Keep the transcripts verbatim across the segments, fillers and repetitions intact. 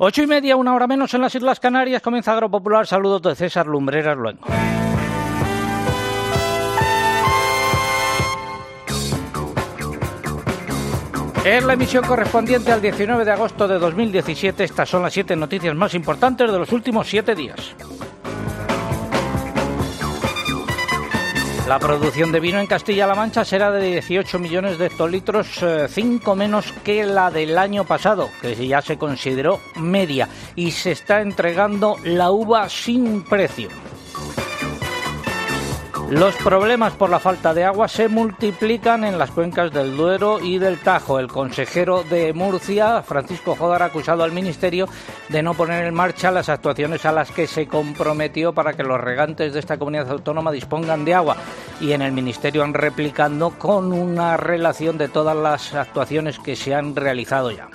Ocho y media, una hora menos en las Islas Canarias, comienza Agropopular. Saludos de César Lumbreras Luengo. Es la emisión correspondiente al diecinueve de agosto de dos mil diecisiete. Estas son las siete noticias más importantes de los últimos siete días. La producción de vino en Castilla-La Mancha será de dieciocho millones de hectolitros, cinco menos que la del año pasado, que ya se consideró media, y se está entregando la uva sin precio. Los problemas por la falta de agua se multiplican en las cuencas del Duero y del Tajo. El consejero de Murcia, Francisco Jodar, ha acusado al Ministerio de no poner en marcha las actuaciones a las que se comprometió para que los regantes de esta comunidad autónoma dispongan de agua. Y en el Ministerio han replicado con una relación de todas las actuaciones que se han realizado ya.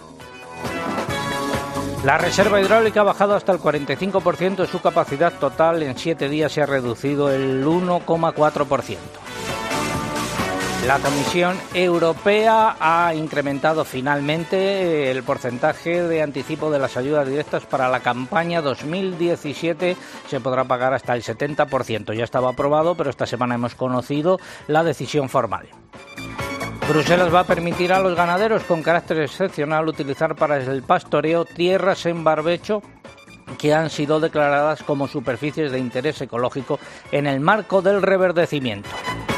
La reserva hidráulica ha bajado hasta el cuarenta y cinco por ciento de su capacidad total. En siete días se ha reducido el uno coma cuatro por ciento. La Comisión Europea ha incrementado finalmente el porcentaje de anticipo de las ayudas directas para la campaña dos mil diecisiete. Se podrá pagar hasta el setenta por ciento. Ya estaba aprobado, pero esta semana hemos conocido la decisión formal. Bruselas va a permitir a los ganaderos con carácter excepcional utilizar para el pastoreo tierras en barbecho que han sido declaradas como superficies de interés ecológico en el marco del reverdecimiento.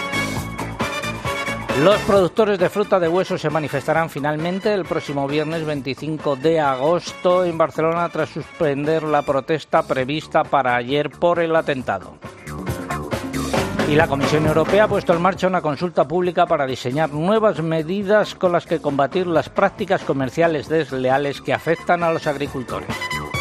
Los productores de fruta de hueso se manifestarán finalmente el próximo viernes veinticinco de agosto en Barcelona tras suspender la protesta prevista para ayer por el atentado. Y la Comisión Europea ha puesto en marcha una consulta pública para diseñar nuevas medidas con las que combatir las prácticas comerciales desleales que afectan a los agricultores.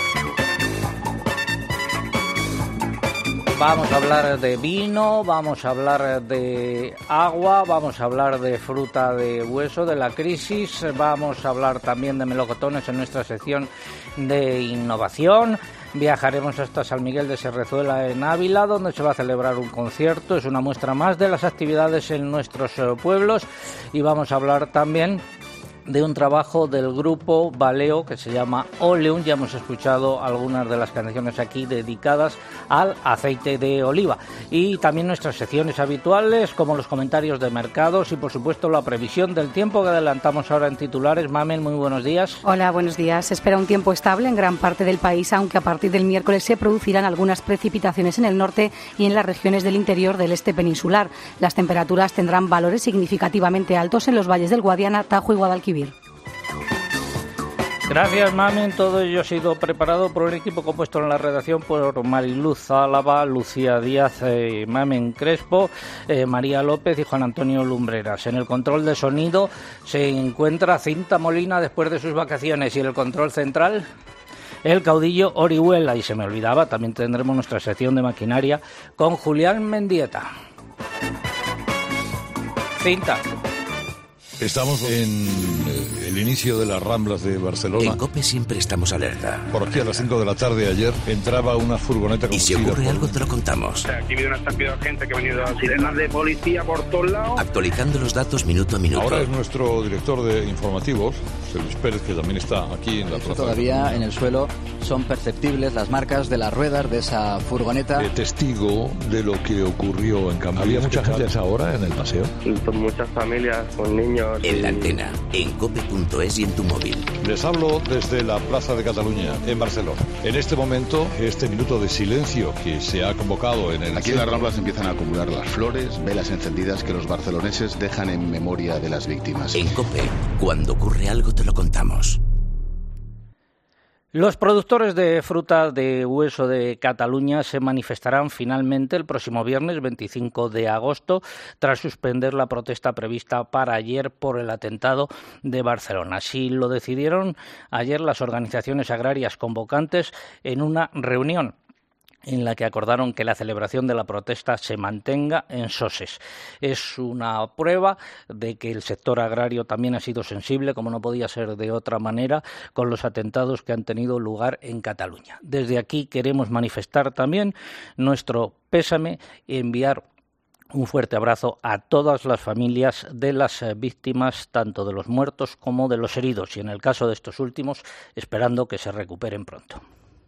Vamos a hablar de vino, vamos a hablar de agua, vamos a hablar de fruta de hueso, de la crisis, vamos a hablar también de melocotones en nuestra sección de innovación. Viajaremos hasta San Miguel de Serrezuela en Ávila, donde se va a celebrar un concierto. Es una muestra más de las actividades en nuestros pueblos. Y vamos a hablar también de un trabajo del grupo Valeo que se llama Oleum. Ya hemos escuchado algunas de las canciones aquí dedicadas al aceite de oliva. Y también nuestras secciones habituales, como los comentarios de mercados y, por supuesto, la previsión del tiempo que adelantamos ahora en titulares. Mamen, muy buenos días. Hola, buenos días. Se espera un tiempo estable en gran parte del país, aunque a partir del miércoles se producirán algunas precipitaciones en el norte y en las regiones del interior del este peninsular. Las temperaturas tendrán valores significativamente altos en los valles del Guadiana, Tajo y Guadalquivir. Gracias, Mamen. Todo ello ha sido preparado por un equipo compuesto en la redacción por Mariluz Álava, Lucía Díaz, eh, Mamen Crespo, eh, María López y Juan Antonio Lumbreras. En el control de sonido se encuentra Cinta Molina después de sus vacaciones, y en el control central el caudillo Orihuela. Y se me olvidaba, también tendremos nuestra sección de maquinaria con Julián Mendieta. Cinta. Estamos en el inicio de las Ramblas de Barcelona. En COPE siempre estamos alerta. Por aquí a las cinco de la tarde ayer entraba una furgoneta. Y si ocurre por... algo te lo contamos. O sea, aquí ha habido una estampida de gente que ha venido a sirenas de policía por todos lados. Actualizando los datos minuto a minuto. Ahora es nuestro director de informativos, José Luis Pérez, que también está aquí en la plaza. Todavía en el suelo son perceptibles las marcas de las ruedas de esa furgoneta. De testigo de lo que ocurrió en Cambrils. ¿Había mucha gente a esa hora en el paseo? Son muchas familias con niños. En la antena, en cope punto es y en tu móvil. Les hablo desde la Plaza de Cataluña, en Barcelona. En este momento, este minuto de silencio que se ha convocado en el... Aquí en las Ramblas empiezan a acumular las flores, velas encendidas que los barceloneses dejan en memoria de las víctimas. En COPE, cuando ocurre algo te lo contamos. Los productores de fruta de hueso de Cataluña se manifestarán finalmente el próximo viernes veinticinco de agosto tras suspender la protesta prevista para ayer por el atentado de Barcelona. Así lo decidieron ayer las organizaciones agrarias convocantes en una reunión en la que acordaron que la celebración de la protesta se mantenga en Soses. Es una prueba de que el sector agrario también ha sido sensible, como no podía ser de otra manera, con los atentados que han tenido lugar en Cataluña. Desde aquí queremos manifestar también nuestro pésame y enviar Un fuerte abrazo a todas las familias de las víctimas, tanto de los muertos como de los heridos, y en el caso de estos últimos, esperando que se recuperen pronto.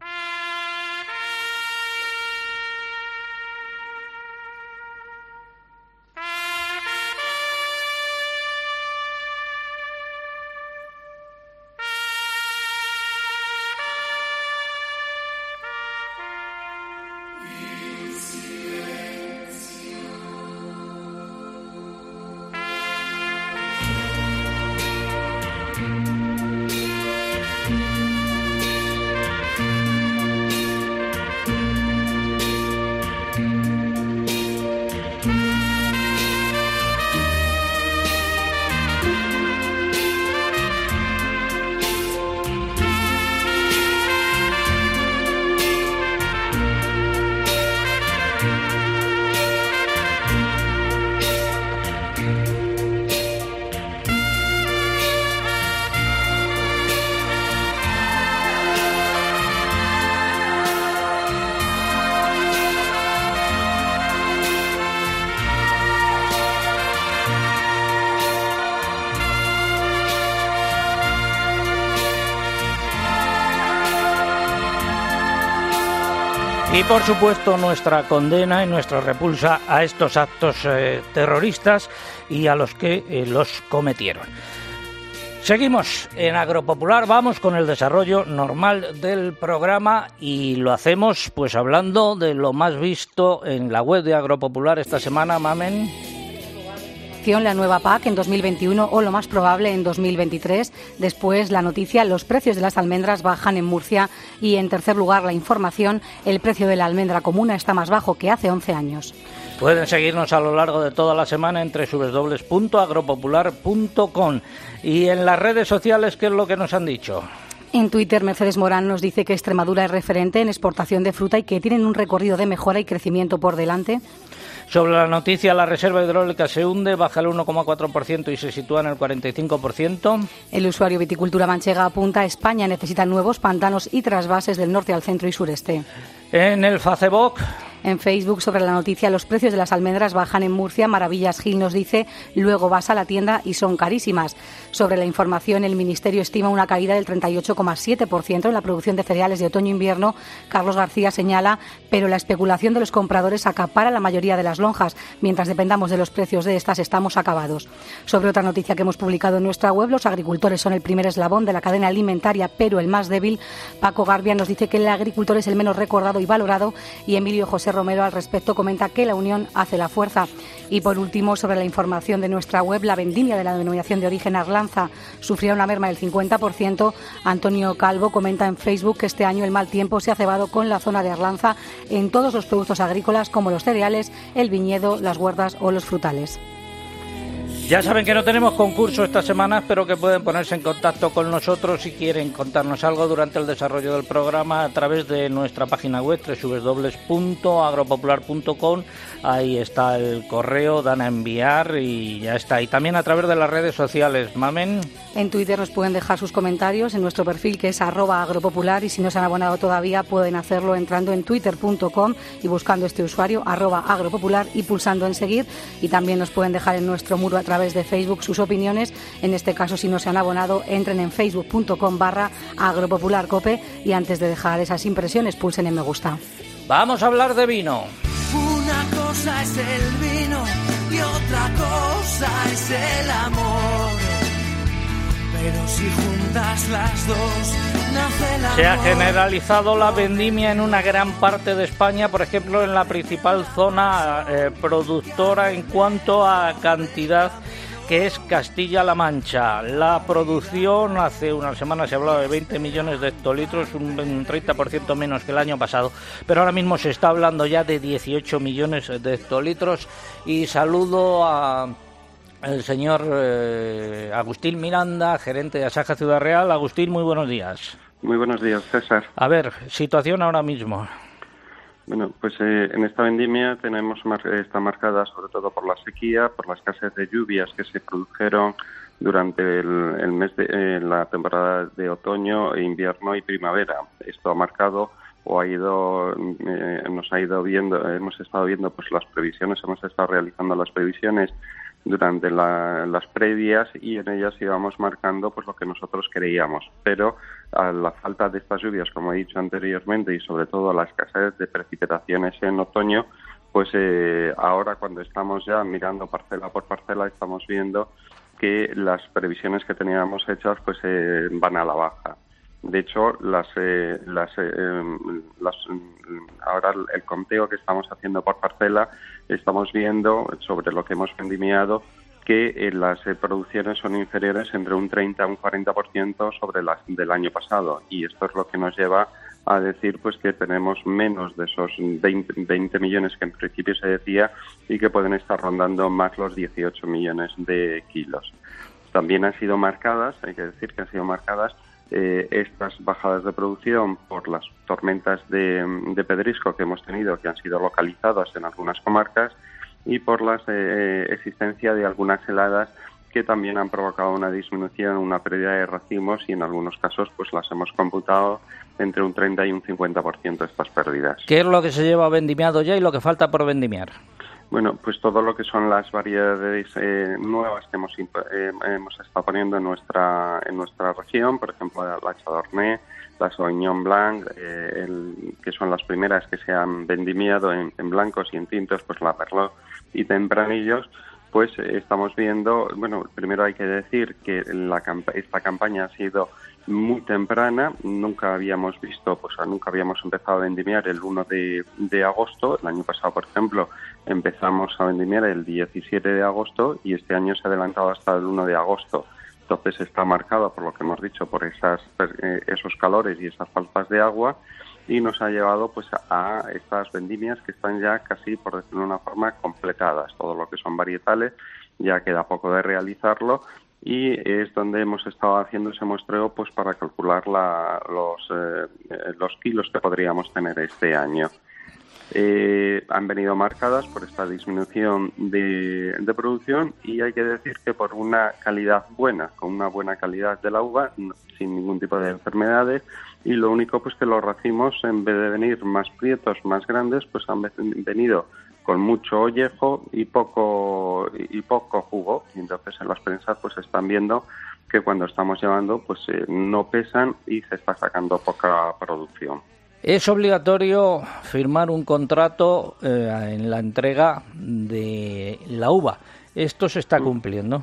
Y por supuesto nuestra condena y nuestra repulsa a estos actos eh, terroristas y a los que eh, los cometieron. Seguimos en Agropopular, vamos con el desarrollo normal del programa y lo hacemos pues hablando de lo más visto en la web de Agropopular esta semana, Mamen. La nueva P A C en dos mil veintiuno o lo más probable en dos mil veintitrés. Después la noticia, los precios de las almendras bajan en Murcia y en tercer lugar la información, el precio de la almendra común está más bajo que hace once años. Pueden seguirnos a lo largo de toda la semana en doble u doble u doble u punto agropopular punto com y en las redes sociales, ¿qué es lo que nos han dicho? En Twitter, Mercedes Morán nos dice que Extremadura es referente en exportación de fruta y que tienen un recorrido de mejora y crecimiento por delante. Sobre la noticia, la reserva hidráulica se hunde, baja el uno coma cuatro por ciento y se sitúa en el cuarenta y cinco por ciento. El usuario Viticultura Manchega apunta: España necesita nuevos pantanos y trasvases del norte al centro y sureste. En el Facebook. En Facebook, sobre la noticia, los precios de las almendras bajan en Murcia. Maravillas Gil nos dice: luego vas a la tienda y son carísimas. Sobre la información, el Ministerio estima una caída del treinta y ocho coma siete por ciento en la producción de cereales de otoño-invierno. Carlos García señala: pero la especulación de los compradores acapara la mayoría de las lonjas. Mientras dependamos de los precios de estas, estamos acabados. Sobre otra noticia que hemos publicado en nuestra web, los agricultores son el primer eslabón de la cadena alimentaria, pero el más débil. Paco Garbia nos dice que el agricultor es el menos recordado y valorado, y Emilio José Romero al respecto comenta que la unión hace la fuerza. Y por último, sobre la información de nuestra web, la vendimia de la denominación de origen Arlanza sufría una merma del cincuenta por ciento. Antonio Calvo comenta en Facebook que este año el mal tiempo se ha cebado con la zona de Arlanza en todos los productos agrícolas como los cereales, el viñedo, las huertas o los frutales. Ya saben que no tenemos concurso esta semana, pero que pueden ponerse en contacto con nosotros si quieren contarnos algo durante el desarrollo del programa a través de nuestra página web doble u doble u doble u punto agropopular punto com. Ahí está el correo, dan a enviar y ya está. Y también a través de las redes sociales. Mamen. En Twitter nos pueden dejar sus comentarios en nuestro perfil, que es arroba agropopular, y si no se han abonado todavía pueden hacerlo entrando en twitter punto com y buscando este usuario arroba agropopular y pulsando en seguir. Y también nos pueden dejar en nuestro muro a través de Facebook sus opiniones. En este caso, si no se han abonado, entren en facebook punto com barra agropopularcope y antes de dejar esas impresiones pulsen en me gusta. Vamos a hablar de vino. Una cosa es el vino y otra cosa es el amor. Pero si juntas las dos, nace el amor. Se ha generalizado la vendimia en una gran parte de España, por ejemplo, en la principal zona eh, productora en cuanto a cantidad, que es Castilla-La Mancha. La producción, hace unas semanas se hablaba de veinte millones de hectolitros, un treinta por ciento menos que el año pasado, pero ahora mismo se está hablando ya de dieciocho millones de hectolitros. Y saludo a el señor eh, Agustín Miranda, gerente de Asaja Ciudad Real. Agustín, muy buenos días. Muy buenos días, César. A ver, situación ahora mismo. Bueno, pues eh, en esta vendimia tenemos mar- está marcada sobre todo por la sequía, por la escasez de lluvias que se produjeron durante el, el mes de eh, la temporada de otoño, invierno y primavera. Esto ha marcado o ha ido, eh, nos ha ido viendo, hemos estado viendo pues las previsiones, hemos estado realizando las previsiones durante la, las previas y en ellas íbamos marcando pues lo que nosotros creíamos, pero a la falta de estas lluvias, como he dicho anteriormente, y sobre todo a la escasez de precipitaciones en otoño, pues eh, ahora cuando estamos ya mirando parcela por parcela estamos viendo que las previsiones que teníamos hechas pues eh, van a la baja. De hecho, las, eh, las, eh, las, ahora el conteo que estamos haciendo por parcela, estamos viendo sobre lo que hemos vendimiado que eh, las eh, producciones son inferiores entre un treinta a un cuarenta por ciento sobre las del año pasado, y esto es lo que nos lleva a decir pues que tenemos menos de esos veinte, veinte millones que en principio se decía y que pueden estar rondando más los dieciocho millones de kilos. También han sido marcadas, hay que decir que han sido marcadas Eh, estas bajadas de producción por las tormentas de, de pedrisco que hemos tenido, que han sido localizadas en algunas comarcas, y por la eh, existencia de algunas heladas que también han provocado una disminución, una pérdida de racimos, y en algunos casos pues las hemos computado entre un treinta y un cincuenta por ciento de estas pérdidas. ¿Qué es lo que se lleva vendimiado ya y lo que falta por vendimiar? Bueno, pues todo lo que son las variedades eh, nuevas que hemos eh, hemos estado poniendo en nuestra en nuestra región, por ejemplo la Chardonnay, la Sauvignon Blanc, eh, el, que son las primeras que se han vendimiado en, en blancos y en tintos, pues la Merlot y Tempranillos, pues eh, estamos viendo, bueno, primero hay que decir que la esta campaña ha sido muy temprana, nunca habíamos visto, pues nunca habíamos empezado a vendimiar el uno de, de agosto, el año pasado, por ejemplo, empezamos a vendimiar el diecisiete de agosto y este año se ha adelantado hasta el uno de agosto. Entonces está marcado, por lo que hemos dicho, por esas eh, esos calores y esas faltas de agua, y nos ha llevado pues a, a estas vendimias que están ya casi, por decirlo de una forma, completadas. Todo lo que son varietales ya queda poco de realizarlo, y es donde hemos estado haciendo ese muestreo pues para calcular la, los, eh, los kilos que podríamos tener este año. Eh, han venido marcadas por esta disminución de, de producción, y hay que decir que por una calidad buena, con una buena calidad de la uva, sin ningún tipo de enfermedades, y lo único pues que los racimos, en vez de venir más prietos, más grandes, pues han venido con mucho ollejo y poco y poco jugo, y entonces en las prensas pues están viendo que cuando estamos llevando pues eh, no pesan y se está sacando poca producción. ¿Es obligatorio firmar un contrato eh, en la entrega de la uva? ¿Esto se está cumpliendo?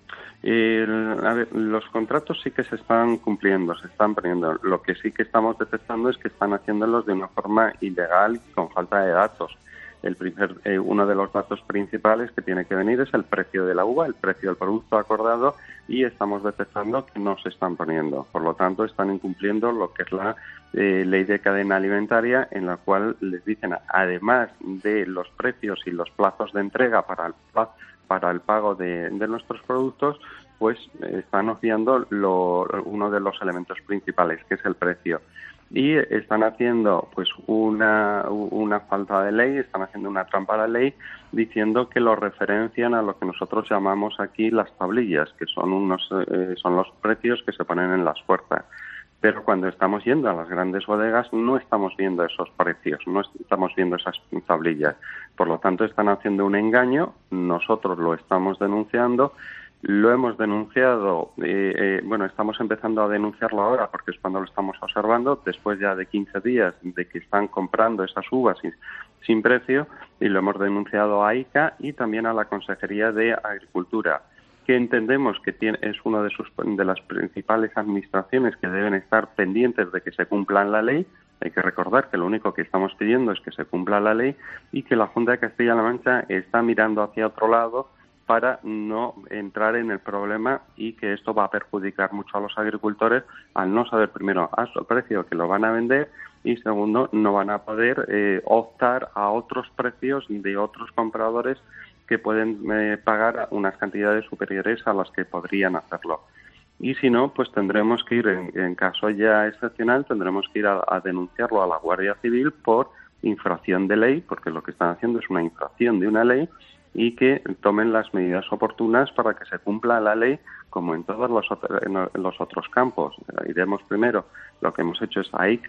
Eh, a ver, los contratos sí que se están cumpliendo, se están poniendo. Lo que sí que estamos detectando es que están haciéndolos de una forma ilegal y con falta de datos. El primer, eh, uno de los datos principales que tiene que venir es el precio de la uva, el precio del producto acordado, y estamos detectando que no se están poniendo. Por lo tanto, están incumpliendo lo que es la eh, ley de cadena alimentaria, en la cual les dicen, además de los precios y los plazos de entrega para el, para el pago de, de nuestros productos, pues están obviando lo, uno de los elementos principales, que es el precio. Y están haciendo pues una, una falta de ley, están haciendo una trampa a la ley, diciendo que lo referencian a lo que nosotros llamamos aquí las tablillas, que son unos eh, son los precios que se ponen en las puertas. Pero cuando estamos yendo a las grandes bodegas no estamos viendo esos precios, no estamos viendo esas tablillas. Por lo tanto, están haciendo un engaño, nosotros lo estamos denunciando. Lo hemos denunciado, eh, eh, bueno, estamos empezando a denunciarlo ahora porque es cuando lo estamos observando, después ya de quince días de que están comprando esas uvas sin, sin precio, y lo hemos denunciado a I C A y también a la Consejería de Agricultura, que entendemos que tiene, es una de, sus, de las principales administraciones que deben estar pendientes de que se cumpla la ley. Hay que recordar que lo único que estamos pidiendo es que se cumpla la ley, y que la Junta de Castilla-La Mancha está mirando hacia otro lado para no entrar en el problema, y que esto va a perjudicar mucho a los agricultores al no saber, primero, a su precio que lo van a vender, y segundo, no van a poder eh, optar a otros precios de otros compradores que pueden eh, pagar unas cantidades superiores a las que podrían hacerlo. Y si no, pues tendremos que ir, en, en caso ya excepcional, tendremos que ir a, a denunciarlo a la Guardia Civil por infracción de ley, porque lo que están haciendo es una infracción de una ley, y que tomen las medidas oportunas para que se cumpla la ley, como en todos los, otro, en los otros campos. Iremos primero, lo que hemos hecho es a I C A,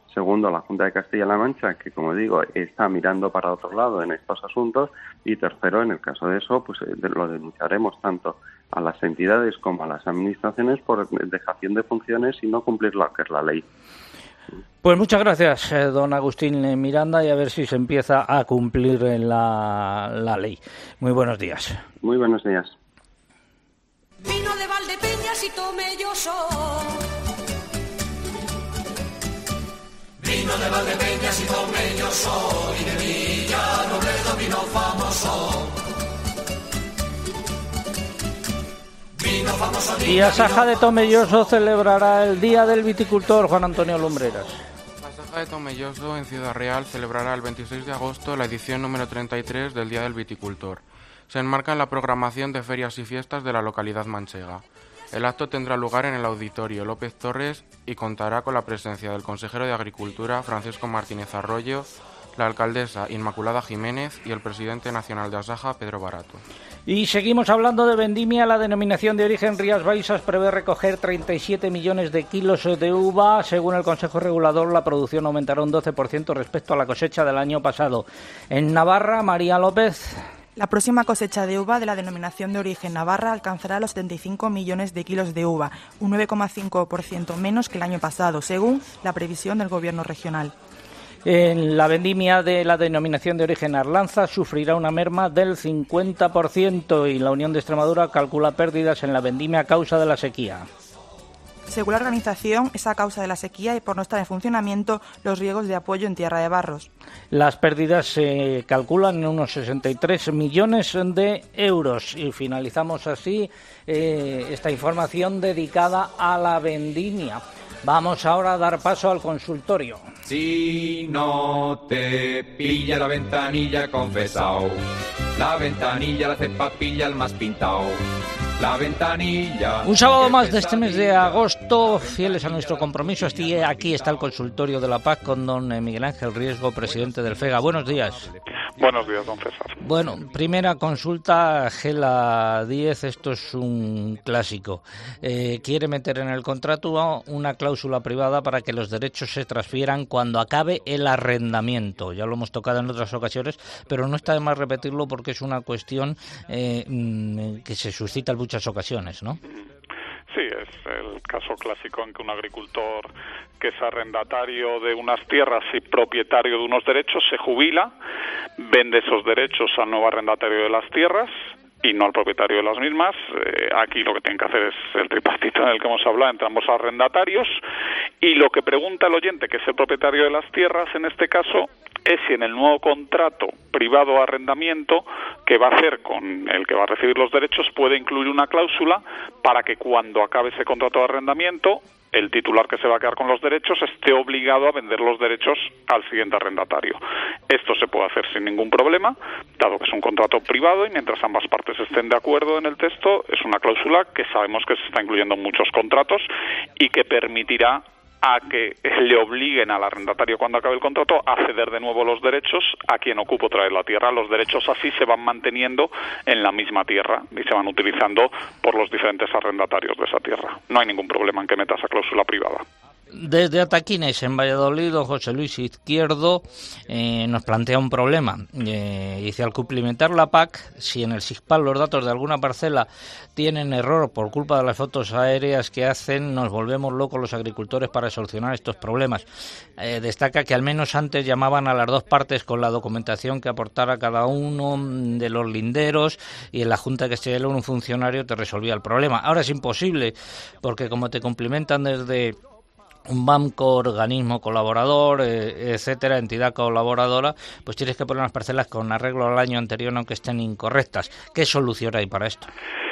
Segundo, la Junta de Castilla-La Mancha, que, como digo, está mirando para otro lado en estos asuntos. Y tercero, en el caso de eso, pues lo denunciaremos tanto a las entidades como a las administraciones por dejación de funciones y no cumplir lo que es la ley. Pues muchas gracias, eh, don Agustín Miranda, y a ver si se empieza a cumplir la, la ley. Muy buenos días. Muy buenos días. Vino de Valdepeñas y Tomelloso. Vino de Valdepeñas y Tomelloso, y de Villarrobledo vino famoso. Vino famoso. Y Asaja de Tomelloso celebrará el Día del Viticultor, Juan Antonio Lumbreras. Asaja de Tomelloso en Ciudad Real celebrará el veintiséis de agosto la edición número treinta y tres del Día del Viticultor. Se enmarca en la programación de ferias y fiestas de la localidad manchega. El acto tendrá lugar en el Auditorio López Torres y contará con la presencia del consejero de Agricultura, Francisco Martínez Arroyo, la alcaldesa Inmaculada Jiménez y el presidente nacional de Asaja, Pedro Barato. Y seguimos hablando de vendimia. La denominación de origen Rías Baixas prevé recoger treinta y siete millones de kilos de uva. Según el Consejo Regulador, la producción aumentará un doce por ciento respecto a la cosecha del año pasado. En Navarra, María López. La próxima cosecha de uva de la denominación de origen Navarra alcanzará los setenta y cinco millones de kilos de uva, un nueve coma cinco por ciento menos que el año pasado, según la previsión del Gobierno regional. En la vendimia de la denominación de origen Arlanza sufrirá una merma del cincuenta por ciento y la Unión de Extremadura calcula pérdidas en la vendimia a causa de la sequía. Según la organización, es a causa de la sequía y por no estar en funcionamiento los riegos de apoyo en Tierra de Barros. Las pérdidas se calculan en unos sesenta y tres millones de euros. Y finalizamos así eh, esta información dedicada a la vendimia. Vamos ahora a dar paso al consultorio. Si no te pilla la ventanilla, confesao. La ventanilla la cepa pilla el más pintao. La ventanilla. Un sábado más de este mes de agosto, fieles a nuestro compromiso, aquí está el consultorio de la P A C con don Miguel Ángel Riesgo, presidente del FEGA. Buenos días. Buenos días, don César. Bueno, primera consulta, Gela diez, esto es un clásico. Eh, quiere meter en el contrato una cláusula privada para que los derechos se transfieran cuando acabe el arrendamiento. Ya lo hemos tocado en otras ocasiones, pero no está de más repetirlo porque es una cuestión eh, que se suscita en muchas ocasiones, ¿no? Sí, es el caso clásico en que un agricultor que es arrendatario de unas tierras y propietario de unos derechos se jubila, vende esos derechos al nuevo arrendatario de las tierras y no al propietario de las mismas. Eh, aquí lo que tienen que hacer es el tripartito en el que hemos hablado entre ambos arrendatarios, y lo que pregunta el oyente, que es el propietario de las tierras en este caso, es si en el nuevo contrato privado de arrendamiento que va a hacer con el que va a recibir los derechos puede incluir una cláusula para que cuando acabe ese contrato de arrendamiento el titular que se va a quedar con los derechos esté obligado a vender los derechos al siguiente arrendatario. Esto se puede hacer sin ningún problema, dado que es un contrato privado y mientras ambas partes estén de acuerdo en el texto, es una cláusula que sabemos que se está incluyendo en muchos contratos y que permitirá a que le obliguen al arrendatario cuando acabe el contrato a ceder de nuevo los derechos a quien ocupa otra vez la tierra. Los derechos así se van manteniendo en la misma tierra y se van utilizando por los diferentes arrendatarios de esa tierra. No hay ningún problema en que meta esa cláusula privada. Desde Ataquines, en Valladolid, don José Luis Izquierdo eh, nos plantea un problema. Eh, dice, al cumplimentar la P A C, si en el SIGPAL los datos de alguna parcela tienen error por culpa de las fotos aéreas que hacen, nos volvemos locos los agricultores para solucionar estos problemas. Eh, destaca que al menos antes llamaban a las dos partes con la documentación que aportara cada uno de los linderos y en la Junta de Castilla y León un funcionario te resolvía el problema. Ahora es imposible porque como te cumplimentan desde un banco, organismo colaborador, eh, etcétera, entidad colaboradora, pues tienes que poner las parcelas con arreglo al año anterior aunque estén incorrectas. ¿Qué solución hay para esto?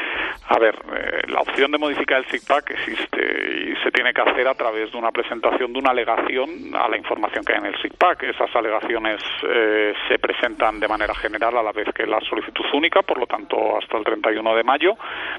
A ver, eh, la opción de modificar el SIGPAC existe y se tiene que hacer a través de una presentación de una alegación a la información que hay en el SIGPAC. Esas alegaciones eh, se presentan de manera general a la vez que la solicitud única, por lo tanto hasta el treinta y uno de mayo,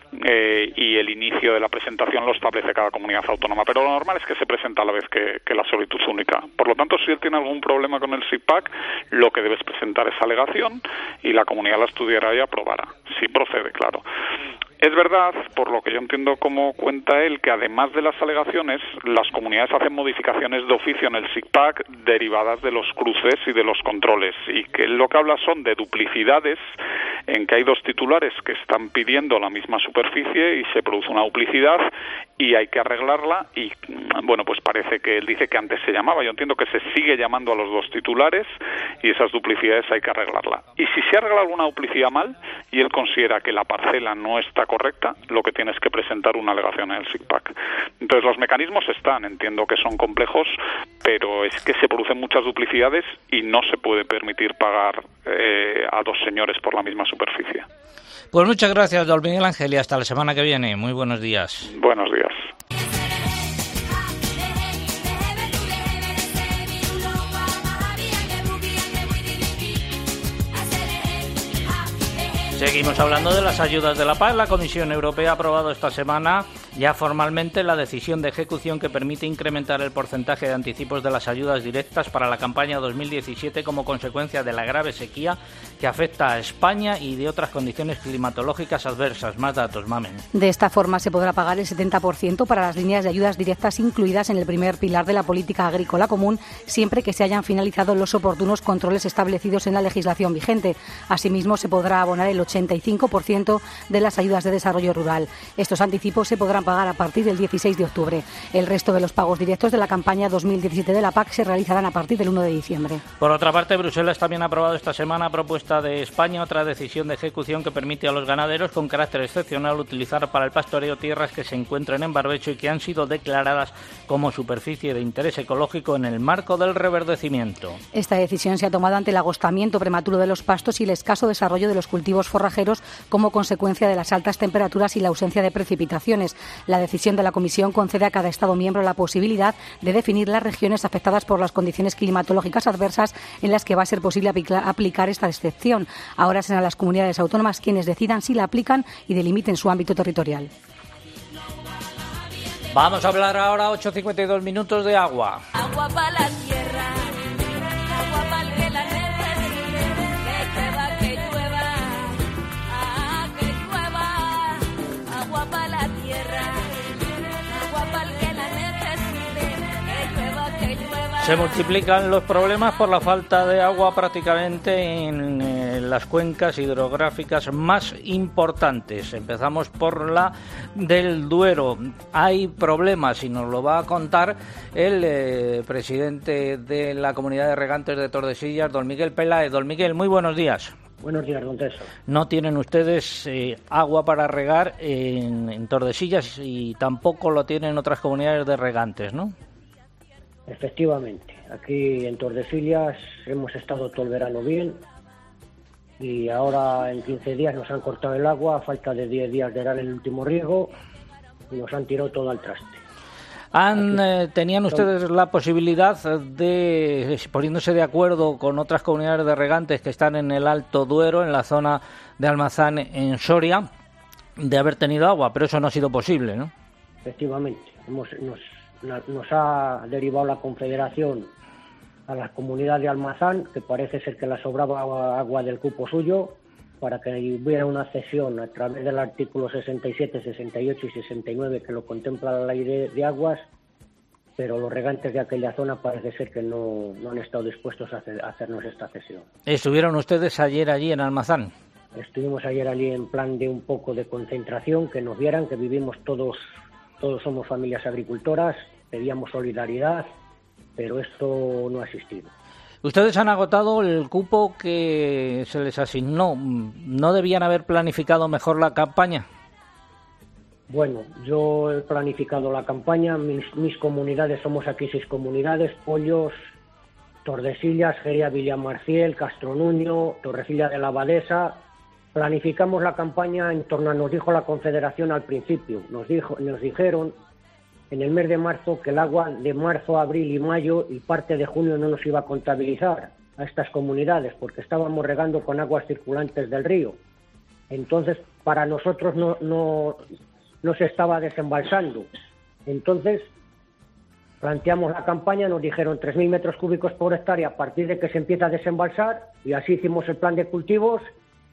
eh, y el inicio de la presentación lo establece cada comunidad autónoma, pero lo normal es que se presenta a la vez que, que la solicitud única. Por lo tanto, si él tiene algún problema con el SIGPAC, lo que debes presentar es alegación y la comunidad la estudiará y aprobará, si procede, claro. Es verdad, por lo que yo entiendo como cuenta él, que además de las alegaciones, las comunidades hacen modificaciones de oficio en el SICPAC derivadas de los cruces y de los controles, y que él lo que habla son de duplicidades, en que hay dos titulares que están pidiendo la misma superficie y se produce una duplicidad y hay que arreglarla, y bueno, pues parece que él dice que antes se llamaba, yo entiendo que se sigue llamando a los dos titulares y esas duplicidades hay que arreglarla. Y si se arregla alguna duplicidad mal y él considera que la parcela no está correcta, lo que tiene es que presentar una alegación en el SICPAC. Entonces los mecanismos están, entiendo que son complejos, pero es que se producen muchas duplicidades y no se puede permitir pagar eh, a dos señores por la misma superficie. Pues muchas gracias, don Miguel Ángel, y hasta la semana que viene. Muy buenos días. Buenos días. Seguimos hablando de las ayudas de la paz. La Comisión Europea ha aprobado esta semana ya formalmente la decisión de ejecución que permite incrementar el porcentaje de anticipos de las ayudas directas para la campaña dos mil diecisiete como consecuencia de la grave sequía que afecta a España y de otras condiciones climatológicas adversas. Más datos, Mamen. De esta forma se podrá pagar el setenta por ciento para las líneas de ayudas directas incluidas en el primer pilar de la política agrícola común, siempre que se hayan finalizado los oportunos controles establecidos en la legislación vigente. Asimismo, se podrá abonar el ochenta y cinco por ciento de las ayudas de desarrollo rural. Estos anticipos se podrán pagar a partir del dieciséis de octubre. El resto de los pagos directos de la campaña dos mil diecisiete de la P A C se realizarán a partir del uno de diciembre. Por otra parte, Bruselas también ha aprobado esta semana, a propuesta de España, otra decisión de ejecución que permite a los ganaderos con carácter excepcional utilizar para el pastoreo tierras que se encuentren en barbecho y que han sido declaradas como superficie de interés ecológico en el marco del reverdecimiento. Esta decisión se ha tomado ante el agostamiento prematuro de los pastos y el escaso desarrollo de los cultivos forrajeros como consecuencia de las altas temperaturas y la ausencia de precipitaciones. La decisión de la Comisión concede a cada Estado miembro la posibilidad de definir las regiones afectadas por las condiciones climatológicas adversas en las que va a ser posible aplicar esta excepción. Ahora serán las comunidades autónomas quienes decidan si la aplican y delimiten su ámbito territorial. Vamos a hablar ahora, ocho cincuenta y dos minutos, de agua. Agua para la tierra, agua para el que la necesite, que llueva, que llueva, ah, que llueva, agua para la tierra, agua para el que la necesite, que llueva, que llueva. Se multiplican los problemas por la falta de agua prácticamente en eh, las cuencas hidrográficas más importantes. Empezamos por la del Duero. Hay problemas y nos lo va a contar el eh, presidente de la Comunidad de Regantes de Tordesillas, don Miguel Peláez. Don Miguel, muy buenos días. Buenos días, don Teso. No tienen ustedes eh, agua para regar en, en Tordesillas y tampoco lo tienen otras comunidades de regantes, ¿no? Efectivamente, aquí en Tordesillas hemos estado todo el verano bien y ahora en quince días nos han cortado el agua a falta de diez días de dar el último riego y nos han tirado todo al traste. Han, eh, ¿Tenían ustedes la posibilidad de, poniéndose de acuerdo con otras comunidades de regantes que están en el Alto Duero, en la zona de Almazán, en Soria, de haber tenido agua? Pero eso no ha sido posible, ¿no? Efectivamente, hemos, nos, nos ha derivado la Confederación a la comunidad de Almazán, que parece ser que le sobraba agua, agua del cupo suyo, para que hubiera una cesión a través del artículo sesenta y siete, sesenta y ocho y sesenta y nueve que lo contempla la ley de, de aguas, pero los regantes de aquella zona parece ser que no, no han estado dispuestos a, hacer, a hacernos esta cesión. ¿Estuvieron ustedes ayer allí en Almazán? Estuvimos ayer allí en plan de un poco de concentración, que nos vieran, que vivimos todos, todos somos familias agricultoras, pedíamos solidaridad, pero esto no ha existido. Ustedes han agotado el cupo que se les asignó. ¿No debían haber planificado mejor la campaña? Bueno, yo he planificado la campaña. Mis, mis comunidades, somos aquí seis comunidades: Pollos, Tordesillas, Jeria, Villamarciel, Castronuño, Torrecilla de la Abadesa. Planificamos la campaña en torno a, nos dijo la Confederación al principio, nos dijo, nos dijeron en el mes de marzo que el agua de marzo, abril y mayo y parte de junio no nos iba a contabilizar a estas comunidades porque estábamos regando con aguas circulantes del río. Entonces, para nosotros no, no, no se estaba desembalsando. Entonces, planteamos la campaña, nos dijeron tres mil metros cúbicos por hectárea a partir de que se empieza a desembalsar y así hicimos el plan de cultivos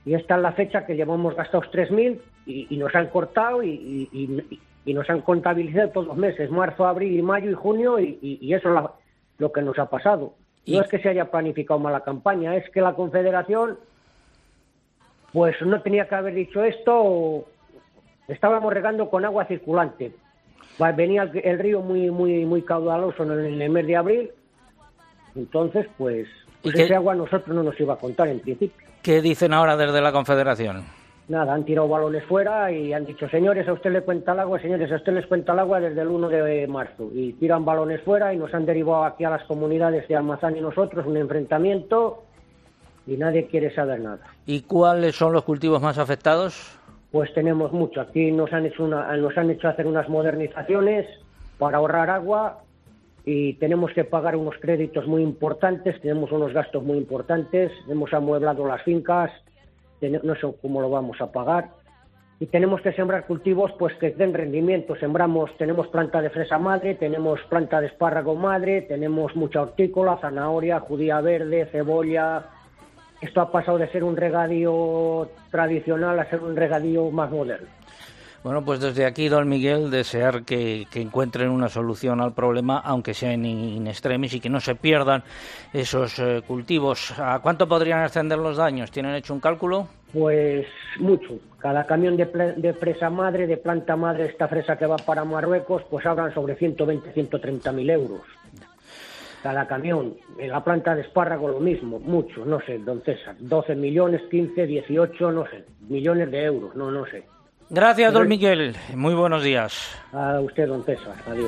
Y esta es la fecha que llevamos gastados tres mil y, y nos han cortado y, y, y, y nos han contabilizado todos los meses, marzo, abril, y mayo y junio, y, y, y eso es la, lo que nos ha pasado. No es que se haya planificado mal la campaña, es que la Confederación pues no tenía que haber dicho esto. Estábamos regando con agua circulante. Venía el, el río muy muy muy caudaloso en el, en el mes de abril, entonces pues, pues ese agua a nosotros no nos iba a contar en principio. ¿Qué dicen ahora desde la Confederación? Nada, han tirado balones fuera y han dicho, señores, a usted le cuenta el agua, señores, a usted les cuenta el agua desde el uno de marzo. Y tiran balones fuera y nos han derivado aquí a las comunidades de Almazán y nosotros un enfrentamiento y nadie quiere saber nada. ¿Y cuáles son los cultivos más afectados? Pues tenemos mucho. Aquí nos han hecho una, nos han hecho hacer unas modernizaciones para ahorrar agua y tenemos que pagar unos créditos muy importantes, tenemos unos gastos muy importantes, hemos amueblado las fincas, no sé cómo lo vamos a pagar, y tenemos que sembrar cultivos pues que den rendimiento. Sembramos, tenemos planta de fresa madre, tenemos planta de espárrago madre, tenemos mucha hortícola, zanahoria, judía verde, cebolla. Esto ha pasado de ser un regadío tradicional a ser un regadío más moderno. Bueno, pues desde aquí, don Miguel, desear que, que encuentren una solución al problema, aunque sea en in extremis, y que no se pierdan esos eh, cultivos. ¿A cuánto podrían ascender los daños? ¿Tienen hecho un cálculo? Pues mucho. Cada camión de, de fresa madre, de planta madre, esta fresa que va para Marruecos, pues hablan sobre ciento veinte, ciento treinta mil euros. Cada camión. En la planta de espárrago lo mismo, mucho, no sé, don César. doce millones, quince, dieciocho, no sé, millones de euros, no, no sé. Gracias, don Miguel. Muy buenos días. A usted, don César. Adiós.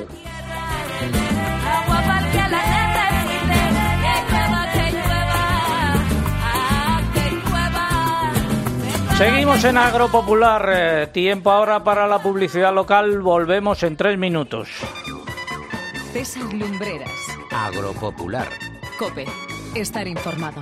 Seguimos en Agropopular. Eh, tiempo ahora para la publicidad local. Volvemos en tres minutos. César Lumbreras. Agropopular. COPE. Estar informado.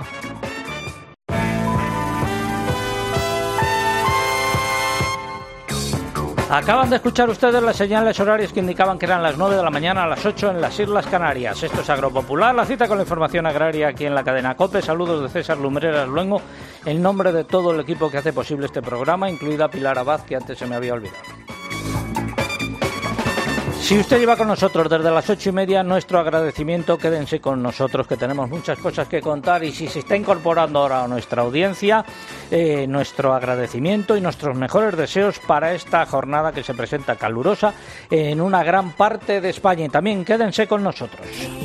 Acaban de escuchar ustedes las señales horarias que indicaban que eran las nueve de la mañana a las ocho en las Islas Canarias. Esto es Agropopular, la cita con la información agraria aquí en la cadena COPE. Saludos de César Lumbreras Luengo, en nombre de todo el equipo que hace posible este programa, incluida Pilar Abad, que antes se me había olvidado. Si usted lleva con nosotros desde las ocho y media, nuestro agradecimiento, quédense con nosotros que tenemos muchas cosas que contar, y si se está incorporando ahora a nuestra audiencia, eh, nuestro agradecimiento y nuestros mejores deseos para esta jornada que se presenta calurosa en una gran parte de España, y también quédense con nosotros.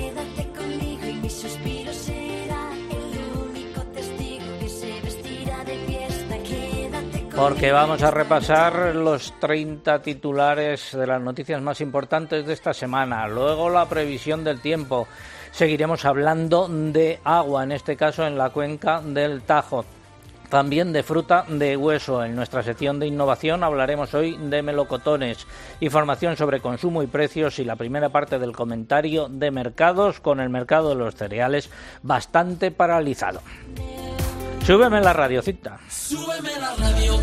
Porque vamos a repasar los treinta titulares de las noticias más importantes de esta semana. Luego la previsión del tiempo. Seguiremos hablando de agua, en este caso en la cuenca del Tajo. También de fruta de hueso. En nuestra sección de innovación hablaremos hoy de melocotones. Información sobre consumo y precios, y la primera parte del comentario de mercados, con el mercado de los cereales bastante paralizado. Súbeme la radiocita. Súbeme la radio.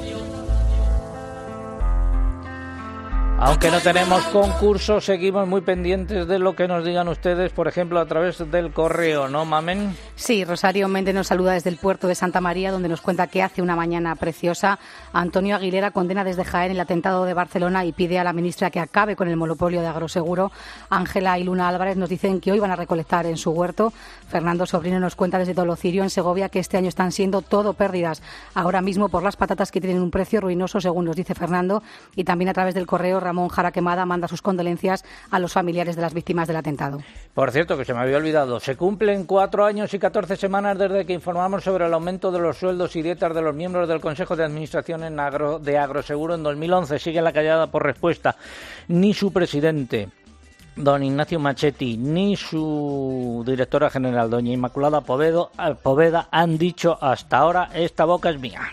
Aunque no tenemos concurso, seguimos muy pendientes de lo que nos digan ustedes, por ejemplo, a través del correo, ¿no, Mamen? Sí, Rosario Méndez nos saluda desde el puerto de Santa María, donde nos cuenta que hace una mañana preciosa. Antonio Aguilera condena desde Jaén el atentado de Barcelona y pide a la ministra que acabe con el monopolio de Agroseguro. Ángela y Luna Álvarez nos dicen que hoy van a recolectar en su huerto. Fernando Sobrino nos cuenta desde Tolocirio, en Segovia, que este año están siendo todo pérdidas ahora mismo por las patatas, que tienen un precio ruinoso, según nos dice Fernando. Y también a través del correo, Ramón Jara Quemada manda sus condolencias a los familiares de las víctimas del atentado. Por cierto, que se me había olvidado, se cumplen cuatro años y catorce semanas desde que informamos sobre el aumento de los sueldos y dietas de los miembros del Consejo de Administración en agro, de Agroseguro en dos mil once. Sigue la callada por respuesta. Ni su presidente, don Ignacio Machetti, ni su directora general, doña Inmaculada Povedo, Poveda, han dicho hasta ahora: esta boca es mía.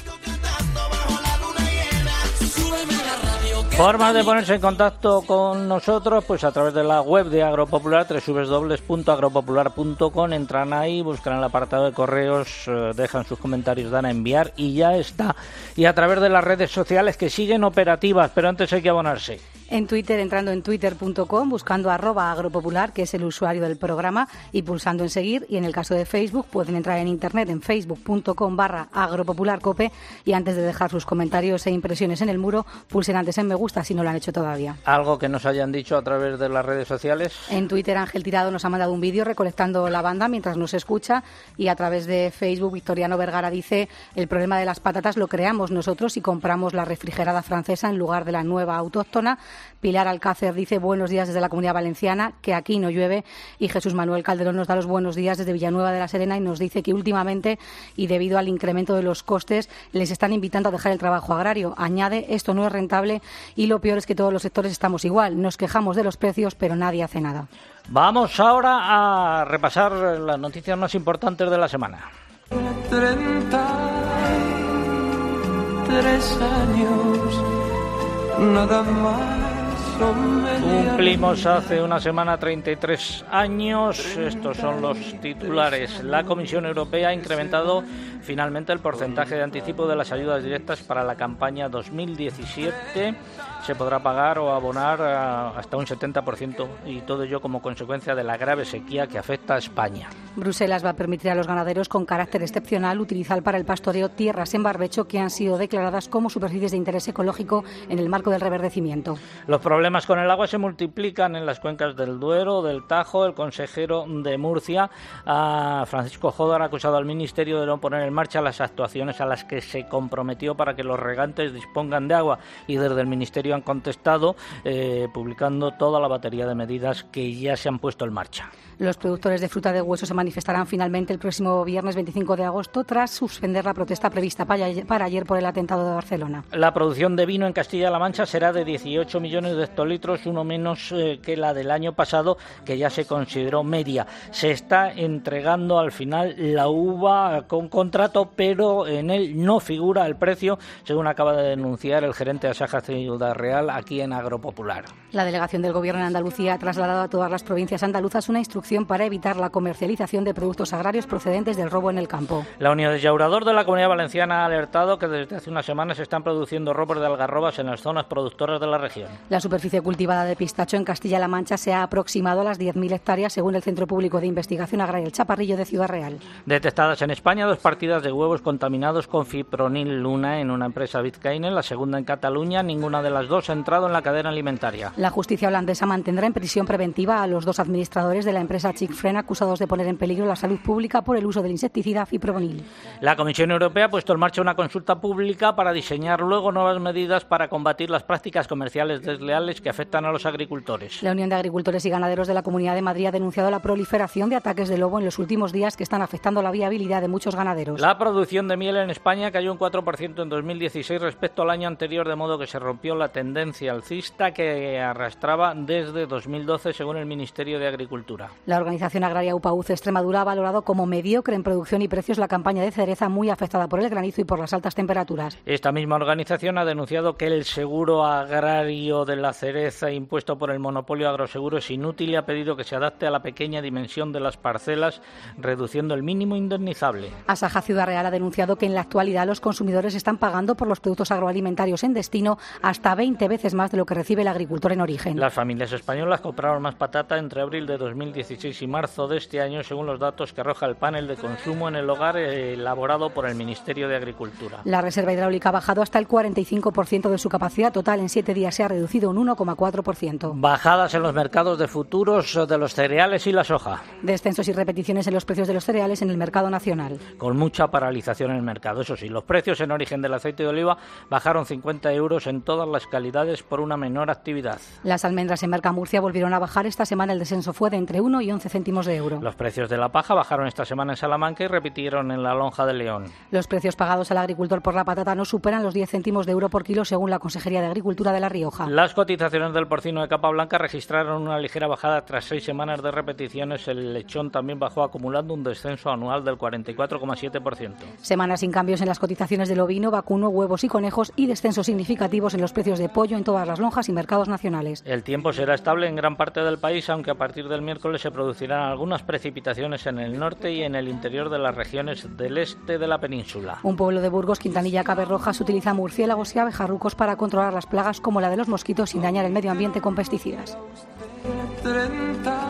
Formas de ponerse en contacto con nosotros, pues a través de la web de Agropopular, doble u doble u doble u punto agropopular punto com. Entran ahí, buscan el apartado de correos, eh, dejan sus comentarios, dan a enviar y ya está. Y a través de las redes sociales, que siguen operativas, pero antes hay que abonarse. En Twitter, entrando en twitter punto com, buscando arroba agropopular, que es el usuario del programa, y pulsando en seguir. Y en el caso de Facebook, pueden entrar en internet en facebook punto com barra agropopularcope, y antes de dejar sus comentarios e impresiones en el muro, pulsen antes en me gusta si no lo han hecho todavía. ¿Algo que nos hayan dicho a través de las redes sociales? En Twitter, Ángel Tirado nos ha mandado un vídeo recolectando la banda mientras nos escucha, y a través de Facebook, Victoriano Vergara dice: el problema de las patatas lo creamos nosotros y compramos la refrigerada francesa en lugar de la nueva autóctona. Pilar Alcácer dice: buenos días desde la Comunidad Valenciana, que aquí no llueve. Y Jesús Manuel Calderón nos da los buenos días desde Villanueva de la Serena y nos dice que últimamente, y debido al incremento de los costes, les están invitando a dejar el trabajo agrario. Añade: esto no es rentable y lo peor es que todos los sectores estamos igual. Nos quejamos de los precios, pero nadie hace nada. Vamos ahora a repasar las noticias más importantes de la semana. treinta y tres años, nada más. Cumplimos hace una semana treinta y tres años. Estos son los titulares. La Comisión Europea ha incrementado finalmente el porcentaje de anticipo de las ayudas directas para la campaña dos mil diecisiete. Se podrá pagar o abonar hasta un setenta por ciento, y todo ello como consecuencia de la grave sequía que afecta a España. Bruselas va a permitir a los ganaderos con carácter excepcional utilizar para el pastoreo tierras en barbecho que han sido declaradas como superficies de interés ecológico en el marco del reverdecimiento. Los problemas con el agua se multiplican en las cuencas del Duero, del Tajo. El consejero de Murcia, Francisco Jodar, ha acusado al Ministerio de no poner en marcha las actuaciones a las que se comprometió para que los regantes dispongan de agua, y desde el Ministerio han contestado eh, publicando toda la batería de medidas que ya se han puesto en marcha. Los productores de fruta de hueso se manifestarán finalmente el próximo viernes veinticinco de agosto tras suspender la protesta prevista para ayer por el atentado de Barcelona. La producción de vino en Castilla-La Mancha será de dieciocho millones de hectolitros, uno menos eh, que la del año pasado, que ya se consideró media. Se está entregando al final la uva con contrato, pero en él no figura el precio, según acaba de denunciar el gerente de Asaja Ciudad Real aquí en Agropopular. La delegación del Gobierno en Andalucía ha trasladado a todas las provincias andaluzas una instrucción para evitar la comercialización de productos agrarios procedentes del robo en el campo. La Unión de Llaurador de la Comunidad Valenciana ha alertado que desde hace unas semanas se están produciendo robos de algarrobas en las zonas productoras de la región. La superficie cultivada de pistacho en Castilla-La Mancha se ha aproximado a las diez mil hectáreas, según el Centro Público de Investigación Agraria El Chaparrillo de Ciudad Real. Detectadas en España dos partidas de huevos contaminados con fipronil luna en una empresa vizcaína, la segunda en Cataluña. Ninguna de las dos ha entrado en la cadena alimentaria. La justicia holandesa mantendrá en prisión preventiva a los dos administradores de la empresa Chickfriend, acusados de poner en peligro la salud pública por el uso del insecticida fipronil. La Comisión Europea ha puesto en marcha una consulta pública para diseñar luego nuevas medidas para combatir las prácticas comerciales desleales que afectan a los agricultores. La Unión de Agricultores y Ganaderos de la Comunidad de Madrid ha denunciado la proliferación de ataques de lobo en los últimos días que están afectando la viabilidad de muchos ganaderos. La producción de miel en España cayó un cuatro por ciento en dos mil dieciséis respecto al año anterior, de modo que se rompió la tendencia alcista que arrastraba desde dos mil doce, según el Ministerio de Agricultura. La organización agraria UPAUCE Extremadura ha valorado como mediocre en producción y precios la campaña de cereza, muy afectada por el granizo y por las altas temperaturas. Esta misma organización ha denunciado que el seguro agrario de la cereza impuesto por el monopolio agroseguro es inútil y ha pedido que se adapte a la pequeña dimensión de las parcelas, reduciendo el mínimo indemnizable. Asaja Ciudad Real ha denunciado que en la actualidad los consumidores están pagando por los productos agroalimentarios en destino hasta veinte veces más de lo que recibe el agricultor en origen. Las familias españolas compraron más patata entre abril de dos mil dieciséis y marzo de este año, según los datos que arroja el panel de consumo en el hogar elaborado por el Ministerio de Agricultura. La reserva hidráulica ha bajado hasta el cuarenta y cinco por ciento de su capacidad total. En siete días se ha reducido un uno coma cuatro por ciento. Bajadas en los mercados de futuros de los cereales y la soja. Descensos y repeticiones en los precios de los cereales en el mercado nacional. Con mucha paralización en el mercado. Eso sí, los precios en origen del aceite de oliva bajaron cincuenta euros en todas las calidades por una menor actividad. Las almendras en Mercamurcia volvieron a bajar. Esta semana el descenso fue de entre uno y once céntimos de euro. Los precios de la paja bajaron esta semana en Salamanca y repitieron en la Lonja de León. Los precios pagados al agricultor por la patata no superan los diez céntimos de euro por kilo, según la Consejería de Agricultura de La Rioja. Las cotizaciones del porcino de capa blanca registraron una ligera bajada tras seis semanas de repeticiones. El lechón también bajó, acumulando un descenso anual del cuarenta y cuatro coma siete por ciento. Semanas sin cambios en las cotizaciones del ovino, vacuno, huevos y conejos, y descensos significativos en los precios de pollo en todas las lonjas y mercados nacionales. El tiempo será estable en gran parte del país, aunque a partir del miércoles se producirán algunas precipitaciones en el norte y en el interior de las regiones del este de la península. Un pueblo de Burgos, Quintanilla Caberrojas, utiliza murciélagos y abejarrucos para controlar las plagas como la de los mosquitos y dañar el medio ambiente con pesticidas. treinta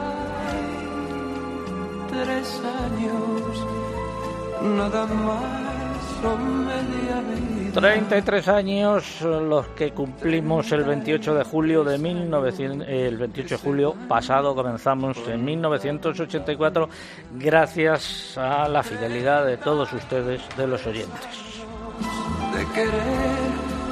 y tres años, nada más o media vida. treinta y tres años los que cumplimos el veintiocho de julio de mil novecientos, el veintiocho de julio pasado. Comenzamos en mil novecientos ochenta y cuatro gracias a la fidelidad de todos ustedes, de los oyentes. De querer.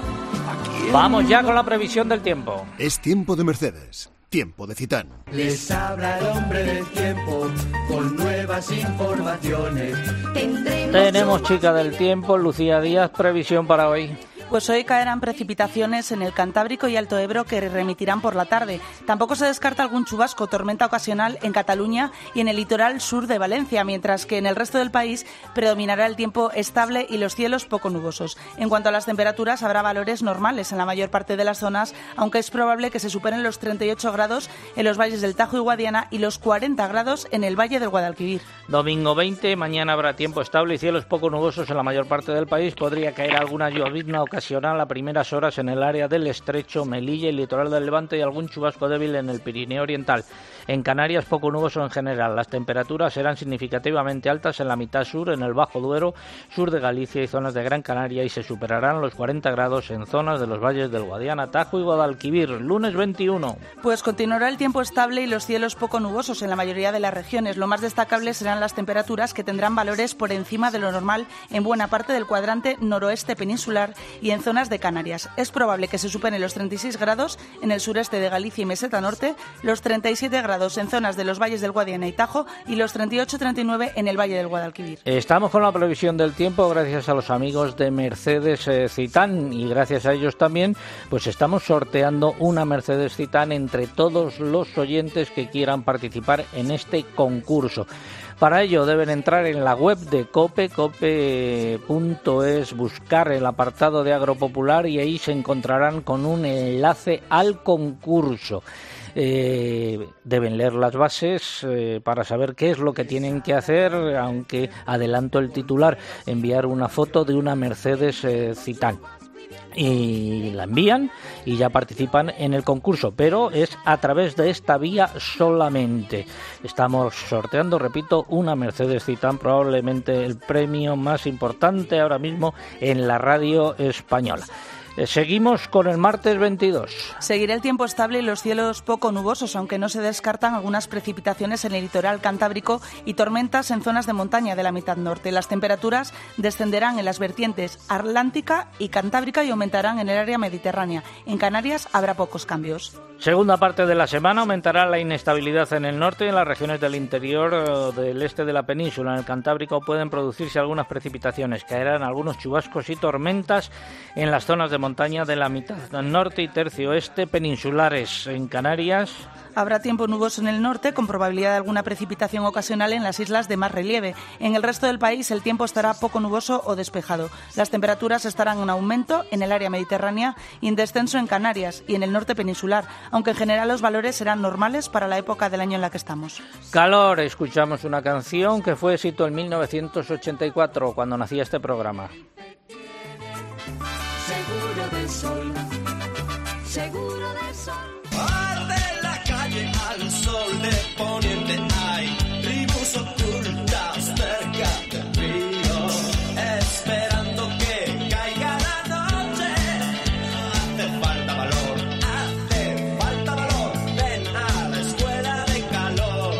Vamos ya con la previsión del tiempo. Es tiempo de Mercedes, tiempo de Citán. Les habla el hombre del tiempo con nuevas informaciones. Tendremos Tenemos chica del tiempo, Lucía Díaz, previsión para hoy. Pues hoy caerán precipitaciones en el Cantábrico y Alto Ebro que remitirán por la tarde. Tampoco se descarta algún chubasco o tormenta ocasional en Cataluña y en el litoral sur de Valencia, mientras que en el resto del país predominará el tiempo estable y los cielos poco nubosos. En cuanto a las temperaturas, habrá valores normales en la mayor parte de las zonas, aunque es probable que se superen los treinta y ocho grados en los valles del Tajo y Guadiana y los cuarenta grados en el valle del Guadalquivir. Domingo veinte, mañana habrá tiempo estable y cielos poco nubosos en la mayor parte del país. Podría caer alguna llovizna ocasional a primeras horas en el área del Estrecho, Melilla y litoral del Levante y algún chubasco débil en el Pirineo Oriental. En Canarias poco nuboso en general. Las temperaturas serán significativamente altas en la mitad sur, en el Bajo Duero, sur de Galicia y zonas de Gran Canaria, y se superarán los cuarenta grados en zonas de los valles del Guadiana, Tajo y Guadalquivir. Lunes veintiuno. Pues continuará el tiempo estable y los cielos poco nubosos en la mayoría de las regiones. Lo más destacable serán las temperaturas, que tendrán valores por encima de lo normal en buena parte del cuadrante noroeste peninsular y en zonas de Canarias. Es probable que se superen los treinta y seis grados en el sureste de Galicia y Meseta Norte, los treinta y siete grados en zonas de los valles del Guadiana y Tajo y los treinta y ocho treinta y nueve en el valle del Guadalquivir. Estamos con la previsión del tiempo gracias a los amigos de Mercedes eh, Citán, y gracias a ellos también pues estamos sorteando una Mercedes Citán entre todos los oyentes que quieran participar en este concurso. Para ello deben entrar en la web de COPE, cope punto es, buscar el apartado de Agropopular y ahí se encontrarán con un enlace al concurso. Eh, deben leer las bases eh, para saber qué es lo que tienen que hacer, aunque adelanto el titular: enviar una foto de una Mercedes eh, Citán. Y la envían y ya participan en el concurso, pero es a través de esta vía solamente. Estamos sorteando, repito, una Mercedes Citán, probablemente el premio más importante ahora mismo en la radio española. Seguimos con el martes veintidós. Seguirá el tiempo estable y los cielos poco nubosos, aunque no se descartan algunas precipitaciones en el litoral cantábrico y tormentas en zonas de montaña de la mitad norte. Las temperaturas descenderán en las vertientes atlántica y cantábrica y aumentarán en el área mediterránea. En Canarias habrá pocos cambios. Segunda parte de la semana aumentará la inestabilidad en el norte y en las regiones del interior del este de la península. En el Cantábrico pueden producirse algunas precipitaciones. Caerán algunos chubascos y tormentas en las zonas de montaña de la mitad norte y tercio oeste peninsulares. En Canarias habrá tiempo nuboso en el norte, con probabilidad de alguna precipitación ocasional en las islas de más relieve. En el resto del país el tiempo estará poco nuboso o despejado. Las temperaturas estarán en aumento en el área mediterránea y en descenso en Canarias y en el norte peninsular, aunque en general los valores serán normales para la época del año en la que estamos. Calor. Escuchamos una canción que fue éxito en mil novecientos ochenta y cuatro, cuando nacía este programa. Seguro del sol, seguro del sol. Arde la calle al sol de poniente, hay tribus ocultas cerca del río, esperando que caiga la noche. Hace falta valor, hace falta valor, ven a la escuela de calor.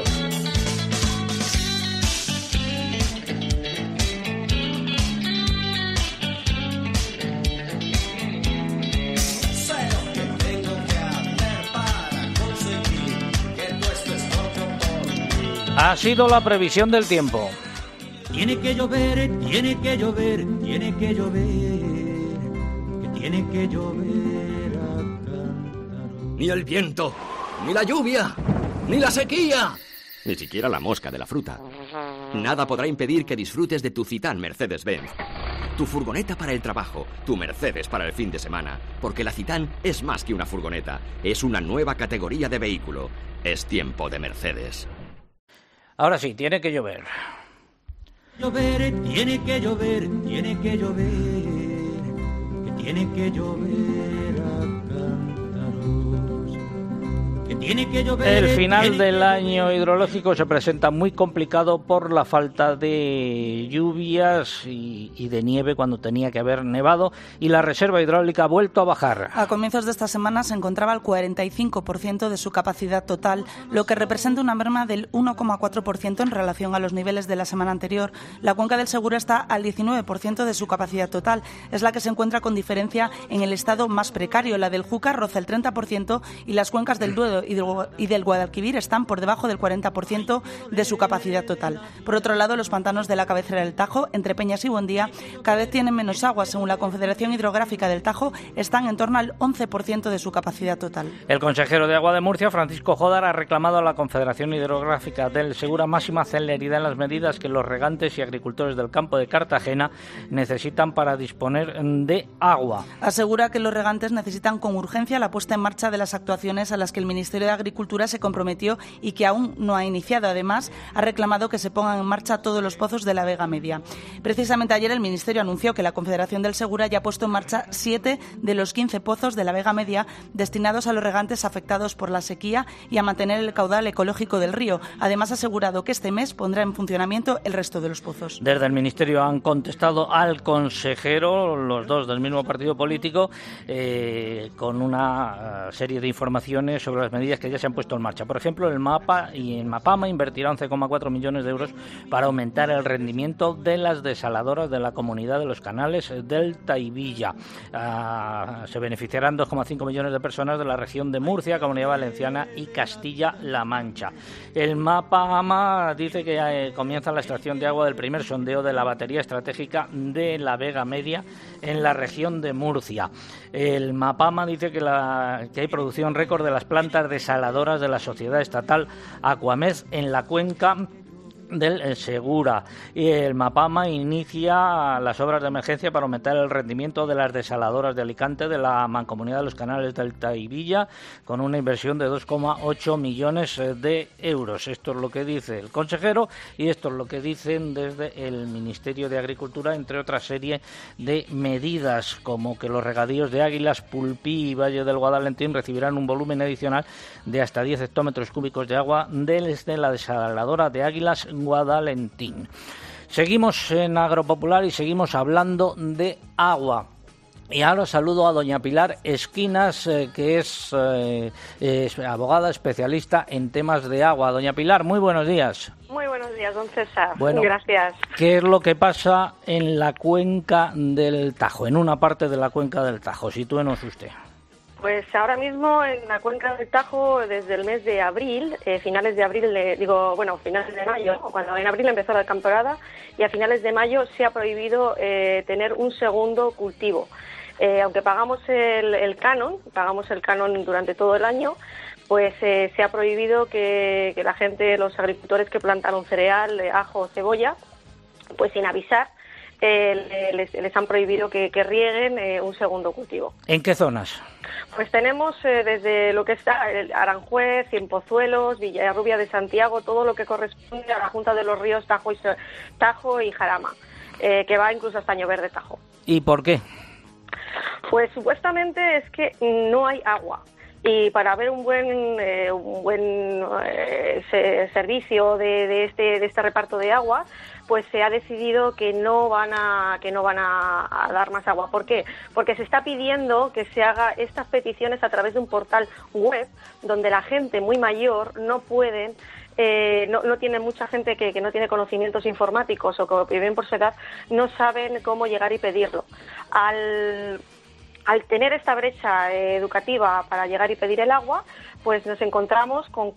Sé lo que tengo que hacer para conseguir que tú estés loco por mí. Ha sido la previsión del tiempo. Tiene que llover, tiene que llover, tiene que llover, que tiene que llover a cántaro. Ni el viento, ni la lluvia, ni la sequía, ni siquiera la mosca de la fruta. Nada podrá impedir que disfrutes de tu Citán Mercedes-Benz. Tu furgoneta para el trabajo, tu Mercedes para el fin de semana. Porque la Citán es más que una furgoneta, es una nueva categoría de vehículo. Es tiempo de Mercedes. Ahora sí, tiene que llover. Llover, tiene que llover, tiene que llover, que tiene que llover a cántaro. Tiene que llover, el final tiene del que año hidrológico se presenta muy complicado por la falta de lluvias y, y de nieve cuando tenía que haber nevado, y la reserva hidráulica ha vuelto a bajar. A comienzos de esta semana se encontraba al cuarenta y cinco por ciento de su capacidad total, lo que representa una merma del uno coma cuatro por ciento en relación a los niveles de la semana anterior. La cuenca del Segura está al diecinueve por ciento de su capacidad total. Es la que se encuentra con diferencia en el estado más precario. La del Júcar roza el treinta por ciento y las cuencas del Duero y del Guadalquivir están por debajo del cuarenta por ciento de su capacidad total. Por otro lado, los pantanos de la cabecera del Tajo, entre Peñas y Buendía, cada vez tienen menos agua. Según la Confederación Hidrográfica del Tajo, están en torno al once por ciento de su capacidad total. El consejero de Agua de Murcia, Francisco Jodar, ha reclamado a la Confederación Hidrográfica del Segura máxima celeridad en las medidas que los regantes y agricultores del campo de Cartagena necesitan para disponer de agua. Asegura que los regantes necesitan con urgencia la puesta en marcha de las actuaciones a las que el Ministerio de Agricultura se comprometió y que aún no ha iniciado. Además, ha reclamado que se pongan en marcha todos los pozos de la Vega Media. Precisamente ayer el Ministerio anunció que la Confederación del Segura ya ha puesto en marcha siete de los quince pozos de la Vega Media destinados a los regantes afectados por la sequía y a mantener el caudal ecológico del río. Además, ha asegurado que este mes pondrá en funcionamiento el resto de los pozos. Desde el Ministerio han contestado al consejero, los dos del mismo partido político, eh, con una uh, serie de informaciones sobre las medidas que ya se han puesto en marcha. Por ejemplo, el MAPA y en Mapama invertirá once coma cuatro millones de euros para aumentar el rendimiento de las desaladoras de la comunidad de los canales Delta y Villa. Uh, se beneficiarán dos coma cinco millones de personas de la región de Murcia, Comunidad Valenciana y Castilla-La Mancha. El Mapama dice que eh, comienza la extracción de agua del primer sondeo de la batería estratégica de la Vega Media en la región de Murcia. El Mapama dice que, la, que hay producción récord de las plantas desaladoras de la sociedad estatal Aquamed en la cuenca del Segura, y el Mapama inicia las obras de emergencia para aumentar el rendimiento de las desaladoras de Alicante de la Mancomunidad de los Canales Delta y Villa con una inversión de dos coma ocho millones de euros. Esto es lo que dice el consejero y esto es lo que dicen desde el Ministerio de Agricultura, entre otra serie de medidas, como que los regadíos de Águilas, Pulpí y Valle del Guadalentín recibirán un volumen adicional de hasta diez hectómetros cúbicos de agua desde la desaladora de Águilas Guadalentín. Seguimos en Agropopular y seguimos hablando de agua. Y ahora saludo a doña Pilar Esquinas, eh, que es, eh, es abogada especialista en temas de agua. Doña Pilar, muy buenos días. Muy buenos días, don César. Bueno, gracias. ¿Qué es lo que pasa en la cuenca del Tajo, en una parte de la cuenca del Tajo? Sitúenos usted. Pues ahora mismo en la cuenca del Tajo, desde el mes de abril, eh, finales de abril, eh, digo, bueno, finales de mayo, ¿no? Cuando en abril empezó la temporada, y a finales de mayo se ha prohibido eh, tener un segundo cultivo. Eh, aunque pagamos el, el canon, pagamos el canon durante todo el año, pues eh, se ha prohibido que, que la gente, los agricultores que plantan un cereal, eh, ajo o cebolla, pues sin avisar, eh, les, les han prohibido que, que rieguen eh, un segundo cultivo. ¿En qué zonas? Pues tenemos eh, desde lo que está el Aranjuez, Cienpozuelos, Villarrubia de Santiago, todo lo que corresponde a la Junta de los Ríos Tajo y, Tajo y Jarama, eh, que va incluso hasta Añoverde Tajo. ¿Y por qué? Pues supuestamente es que no hay agua. Y para haber un buen eh, un buen eh, se, servicio de, de este de este reparto de agua, pues se ha decidido que no van a que no van a, a dar más agua. ¿Por qué? Porque se está pidiendo que se haga estas peticiones a través de un portal web donde la gente muy mayor no pueden Eh, no, no tiene mucha gente que, que no tiene conocimientos informáticos o que viven por su edad, no saben cómo llegar y pedirlo. Al, al tener esta brecha eh, educativa para llegar y pedir el agua, pues nos encontramos con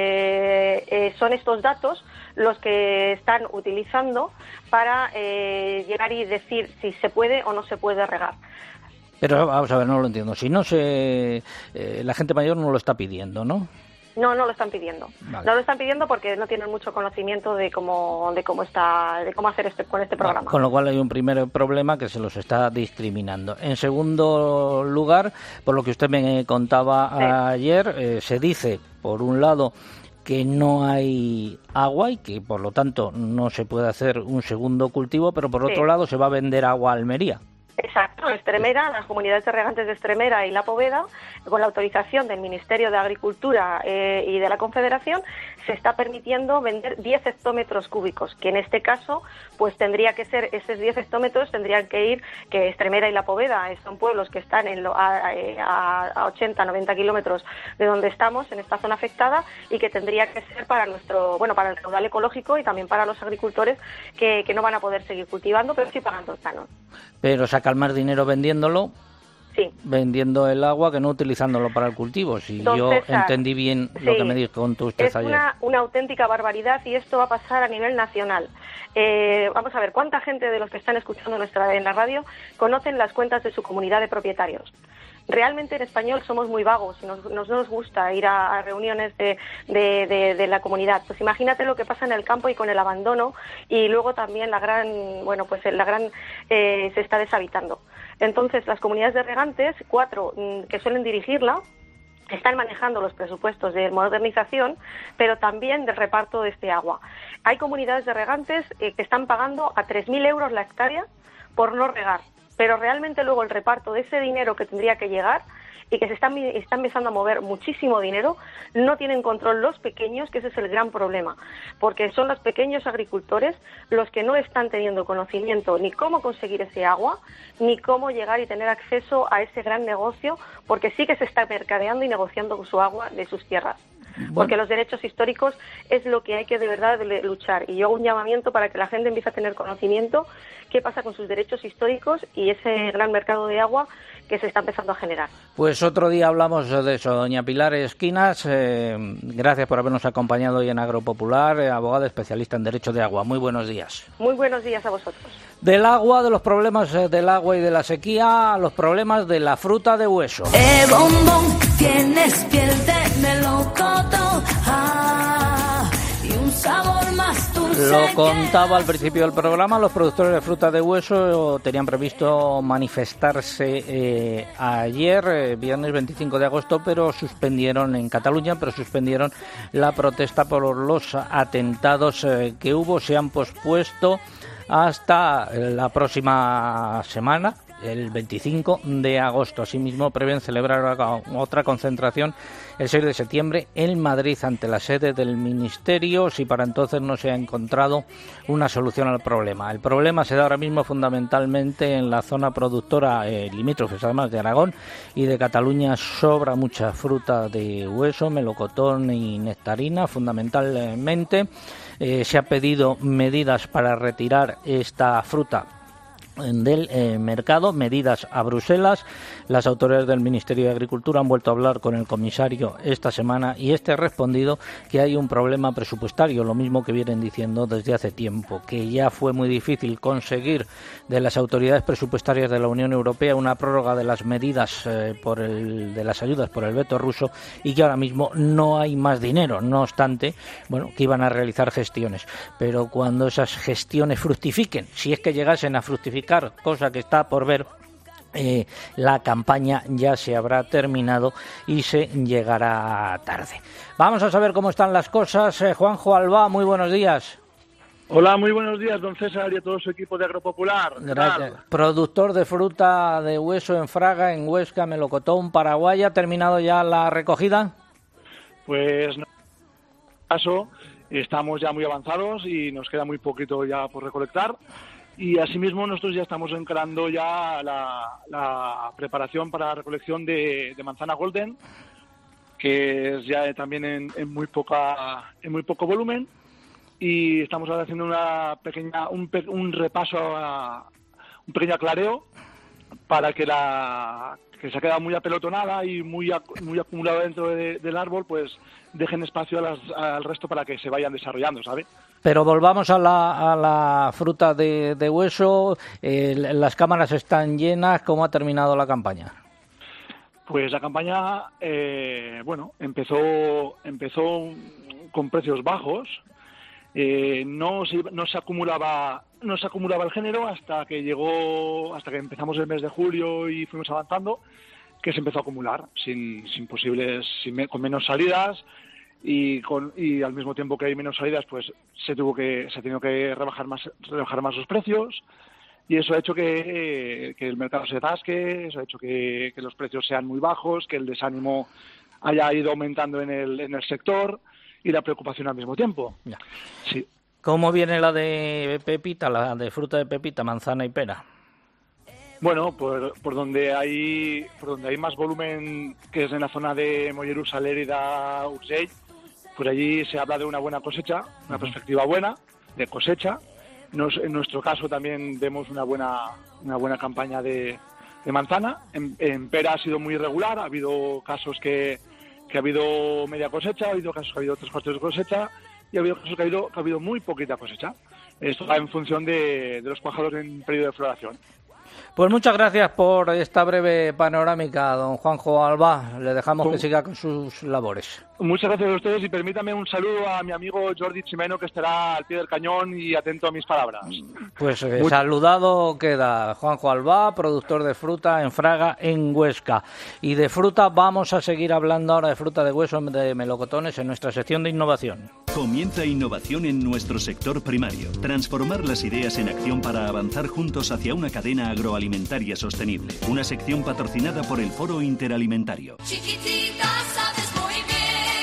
que eh, son estos datos los que están utilizando para eh, llegar y decir si se puede o no se puede regar. Pero vamos a ver, no lo entiendo. Si no se, eh, la gente mayor no lo está pidiendo, ¿no? No, no lo están pidiendo. Vale. No lo están pidiendo porque no tienen mucho conocimiento de cómo de cómo está de cómo hacer este con este programa. Con lo cual hay un primer problema que se los está discriminando. En segundo lugar, por lo que usted me contaba sí. ayer, eh, se dice, por un lado, que no hay agua y que por lo tanto no se puede hacer un segundo cultivo, pero por otro sí. lado se va a vender agua a Almería. Exacto, Extremera, las comunidades de regantes de Extremera y La Poveda, con la autorización del Ministerio de Agricultura eh, y de la Confederación, se está permitiendo vender diez hectómetros cúbicos, que en este caso, pues tendría que ser, esos diez hectómetros tendrían que ir, que Extremera y La Poveda son pueblos que están en lo, a, a, a ochenta, noventa kilómetros de donde estamos, en esta zona afectada, y que tendría que ser para nuestro, bueno, para el caudal ecológico y también para los agricultores que, que no van a poder seguir cultivando, pero sí pagando el canon. Pero sacar más dinero vendiéndolo, sí. vendiendo el agua, que no utilizándolo para el cultivo. Si Don yo César, entendí bien sí, lo que me dijo usted es ayer. una, una auténtica barbaridad y esto va a pasar a nivel nacional. Eh, vamos a ver, ¿cuánta gente de los que están escuchando nuestra en la radio conocen las cuentas de su comunidad de propietarios? Realmente en español somos muy vagos y nos, nos, nos gusta ir a, a reuniones de, de, de, de la comunidad. Pues imagínate lo que pasa en el campo y con el abandono, y luego también la gran, bueno, pues la gran eh, se está deshabitando. Entonces las comunidades de regantes, cuatro mm, que suelen dirigirla, están manejando los presupuestos de modernización, pero también del reparto de este agua. Hay comunidades de regantes eh, que están pagando a tres mil euros la hectárea por no regar. Pero realmente luego el reparto de ese dinero que tendría que llegar y que se están, están empezando a mover muchísimo dinero, no tienen control los pequeños, que ese es el gran problema, porque son los pequeños agricultores los que no están teniendo conocimiento ni cómo conseguir ese agua, ni cómo llegar y tener acceso a ese gran negocio, porque sí que se está mercadeando y negociando con su agua de sus tierras. Bueno. Porque los derechos históricos es lo que hay que de verdad luchar, y yo hago un llamamiento para que la gente empiece a tener conocimiento qué pasa con sus derechos históricos y ese gran mercado de agua que se está empezando a generar. Pues otro día hablamos de eso. Doña Pilar Esquinas, eh, gracias por habernos acompañado hoy en Agropopular, eh, abogada especialista en Derecho de Agua. Muy buenos días. Muy buenos días a vosotros. Del agua, de los problemas eh, del agua y de la sequía, a los problemas de la fruta de hueso. Eh, bombón, tienes piel de melocotón, ah, y un sabor más dulce. Lo contaba al principio del programa, los productores de fruta de hueso tenían previsto manifestarse eh, ayer, eh, viernes veinticinco de agosto, pero suspendieron en Cataluña, pero suspendieron la protesta por los atentados eh, que hubo, se han pospuesto hasta la próxima semana, el veinticinco de agosto. Asimismo, prevén celebrar otra concentración el seis de septiembre en Madrid, ante la sede del Ministerio, si para entonces no se ha encontrado una solución al problema. El problema se da ahora mismo fundamentalmente en la zona productora eh, limítrofes, además de Aragón y de Cataluña. Sobra mucha fruta de hueso, melocotón y nectarina, fundamentalmente. Eh, se ha pedido medidas para retirar esta fruta del eh, mercado, medidas a Bruselas. Las autoridades del Ministerio de Agricultura han vuelto a hablar con el comisario esta semana y este ha respondido que hay un problema presupuestario, lo mismo que vienen diciendo desde hace tiempo, que ya fue muy difícil conseguir de las autoridades presupuestarias de la Unión Europea una prórroga de las medidas eh, por el, de las ayudas por el veto ruso, y que ahora mismo no hay más dinero. No obstante, bueno, que iban a realizar gestiones, pero cuando esas gestiones fructifiquen, si es que llegasen a fructificar, cosa que está por ver, eh, la campaña ya se habrá terminado y se llegará tarde. Vamos a saber cómo están las cosas. eh, Juanjo Alba, muy buenos días. Hola, muy buenos días, don César, y a todo su equipo de Agropopular. Gracias. Productor de fruta de hueso en Fraga, en Huesca, melocotón, Paraguay. ¿Ha terminado ya la recogida? Pues en caso, estamos ya muy avanzados y nos queda muy poquito ya por recolectar. Y asimismo nosotros ya estamos encarando ya la, la preparación para la recolección de, de manzana golden, que es ya también en, en muy poca en muy poco volumen, y estamos ahora haciendo una pequeña un, un repaso a, un pequeño aclareo para que la que se ha quedado muy apelotonada y muy muy acumulada dentro de, del árbol, pues dejen espacio a las, al resto para que se vayan desarrollando, ¿sabe? Pero volvamos a la, a la fruta de, de hueso. Eh, las cámaras están llenas. ¿Cómo ha terminado la campaña? Pues la campaña, eh, bueno, empezó empezó con precios bajos. Eh, no se, no se acumulaba no se acumulaba el género hasta que llegó hasta que empezamos el mes de julio y fuimos avanzando, que se empezó a acumular sin sin posibles sin, con menos salidas. Y con y al mismo tiempo que hay menos salidas, pues se tuvo que se ha tenido que rebajar más rebajar más los precios. y eso ha hecho que, que el mercado se atasque, eso ha hecho que, que los precios sean muy bajos, que el desánimo haya ido aumentando en el, en el sector y la preocupación al mismo tiempo. Ya. Sí. ¿Cómo viene la de pepita, la de fruta de pepita, manzana y pera? Bueno, por, por donde hay por donde hay más volumen, que es en la zona de Mollerussa, Lérida, Urgell, por allí se habla de una buena cosecha, una perspectiva buena de cosecha. Nos, en nuestro caso también vemos una buena una buena campaña de, de manzana. En, en pera ha sido muy irregular, ha habido casos que, que ha habido media cosecha, ha habido casos que ha habido tres cuartos de cosecha y ha habido casos que ha habido, que ha habido muy poquita cosecha. Esto va en función de, de los cuajados en periodo de floración. Pues muchas gracias por esta breve panorámica, don Juanjo Albá. Le dejamos Con... que siga con sus labores. Muchas gracias a ustedes y permítame un saludo a mi amigo Jordi Chimeno, que estará al pie del cañón y atento a mis palabras. Pues eh, Muy... saludado queda Juanjo Albá, productor de fruta en Fraga, en Huesca. Y de fruta vamos a seguir hablando ahora de fruta de hueso, de melocotones, en nuestra sección de innovación. Comienza innovación en nuestro sector primario. Transformar las ideas en acción para avanzar juntos hacia una cadena agroalimentaria sostenible. Una sección patrocinada por el Foro Interalimentario. Chiquitita, sabes muy bien.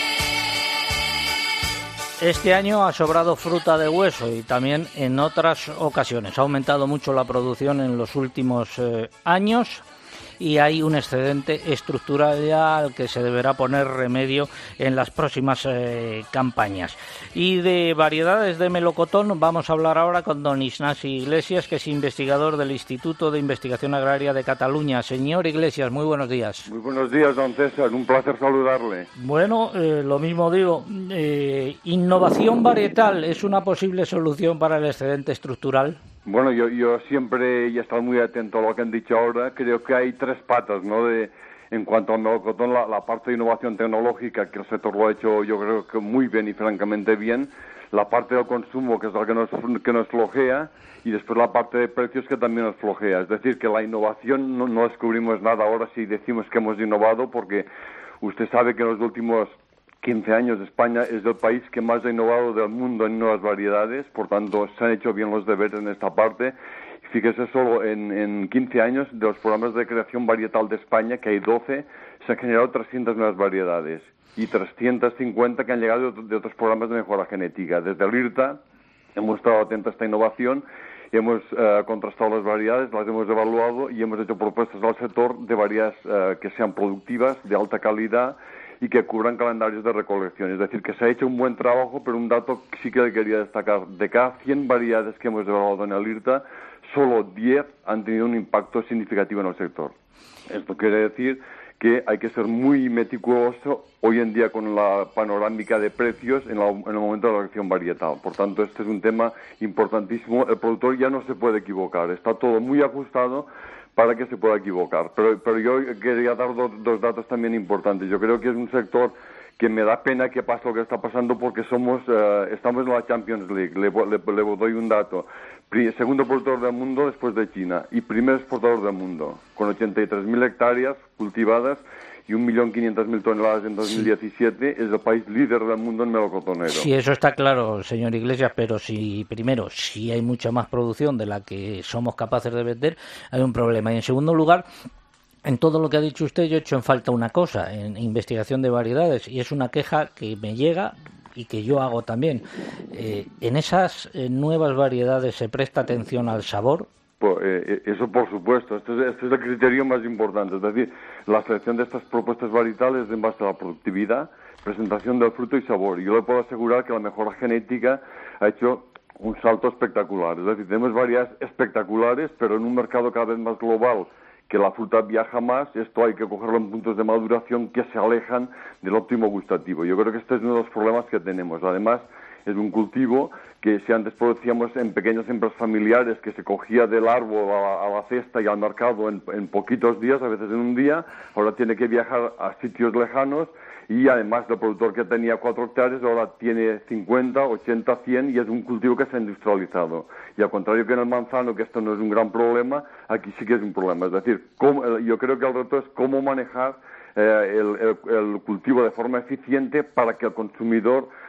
Este año ha sobrado fruta de hueso y también en otras ocasiones. Ha aumentado mucho la producción en los últimos eh, años. Y hay un excedente estructural al que se deberá poner remedio en las próximas eh, campañas. Y de variedades de melocotón vamos a hablar ahora con don Ignasi Iglesias, que es investigador del Instituto de Investigación Agraria de Cataluña. Señor Iglesias, muy buenos días. Muy buenos días, don César. Un placer saludarle. Bueno, eh, lo mismo digo. Eh, ¿Innovación varietal es una posible solución para el excedente estructural? Bueno, yo, yo siempre he estado muy atento a lo que han dicho ahora. Creo que hay tres patas, ¿no? De, en cuanto al melocotón, la, la parte de innovación tecnológica, que el sector lo ha hecho, yo creo que muy bien y francamente bien. La parte del consumo, que es la que nos, que nos flojea. Y después la parte de precios, que también nos flojea. Es decir, que la innovación no, no descubrimos nada ahora si decimos que hemos innovado, porque usted sabe que en los últimos quince años España es el país que más ha innovado del mundo en nuevas variedades, por tanto se han hecho bien los deberes en esta parte. Fíjese, solo en, en quince años de los programas de creación varietal de España, que hay doce, se han generado trescientas nuevas variedades y trescientas cincuenta que han llegado de, de otros programas de mejora genética. Desde el IRTA hemos estado atentos a esta innovación, hemos uh, contrastado las variedades, las hemos evaluado y hemos hecho propuestas al sector de variedades uh, que sean productivas, de alta calidad y que cubran calendarios de recolección. Es decir, que se ha hecho un buen trabajo, pero un dato que sí que le quería destacar: de cada cien variedades que hemos evaluado en el IRTA, solo diez han tenido un impacto significativo en el sector. Esto quiere decir que hay que ser muy meticuloso hoy en día con la panorámica de precios en, la, en el momento de la elección varietal. Por tanto, este es un tema importantísimo. El productor ya no se puede equivocar. Está todo muy ajustado para que se pueda equivocar. Pero, pero yo quería dar dos, dos datos también importantes. Yo creo que es un sector que me da pena que pase lo que está pasando, porque somos uh, estamos en la Champions League. Le, le, le doy un dato. Pri, segundo productor del mundo después de China y primer exportador del mundo, con ochenta y tres mil hectáreas cultivadas y un millón quinientas mil toneladas en dos mil diecisiete, sí. Es el país líder del mundo en melocotonero. Sí, eso está claro, señor Iglesias, pero si primero, si hay mucha más producción de la que somos capaces de vender, hay un problema. Y en segundo lugar, en todo lo que ha dicho usted, yo he hecho en falta una cosa, en investigación de variedades, y es una queja que me llega y que yo hago también. Eh, ¿En esas eh, nuevas variedades se presta atención al sabor? Pues, eh, eso por supuesto, este es, este es el criterio más importante, es decir, la selección de estas propuestas varietales en base a la productividad, presentación del fruto y sabor. Yo le puedo asegurar que la mejora genética ha hecho un salto espectacular, es decir, tenemos variedades espectaculares, pero en un mercado cada vez más global, que la fruta viaja más, esto hay que cogerlo en puntos de maduración que se alejan del óptimo gustativo. Yo creo que este es uno de los problemas que tenemos. Además, es un cultivo que si antes producíamos en pequeñas empresas familiares, que se cogía del árbol a la, a la cesta y al mercado en, en poquitos días, a veces en un día, ahora tiene que viajar a sitios lejanos, y además el productor que tenía cuatro hectáreas ahora tiene cincuenta, ochenta, cien, y es un cultivo que se ha industrializado. Y al contrario que en el manzano, que esto no es un gran problema, aquí sí que es un problema. Es decir, cómo, yo creo que el reto es cómo manejar eh, el, el, el cultivo de forma eficiente para que el consumidor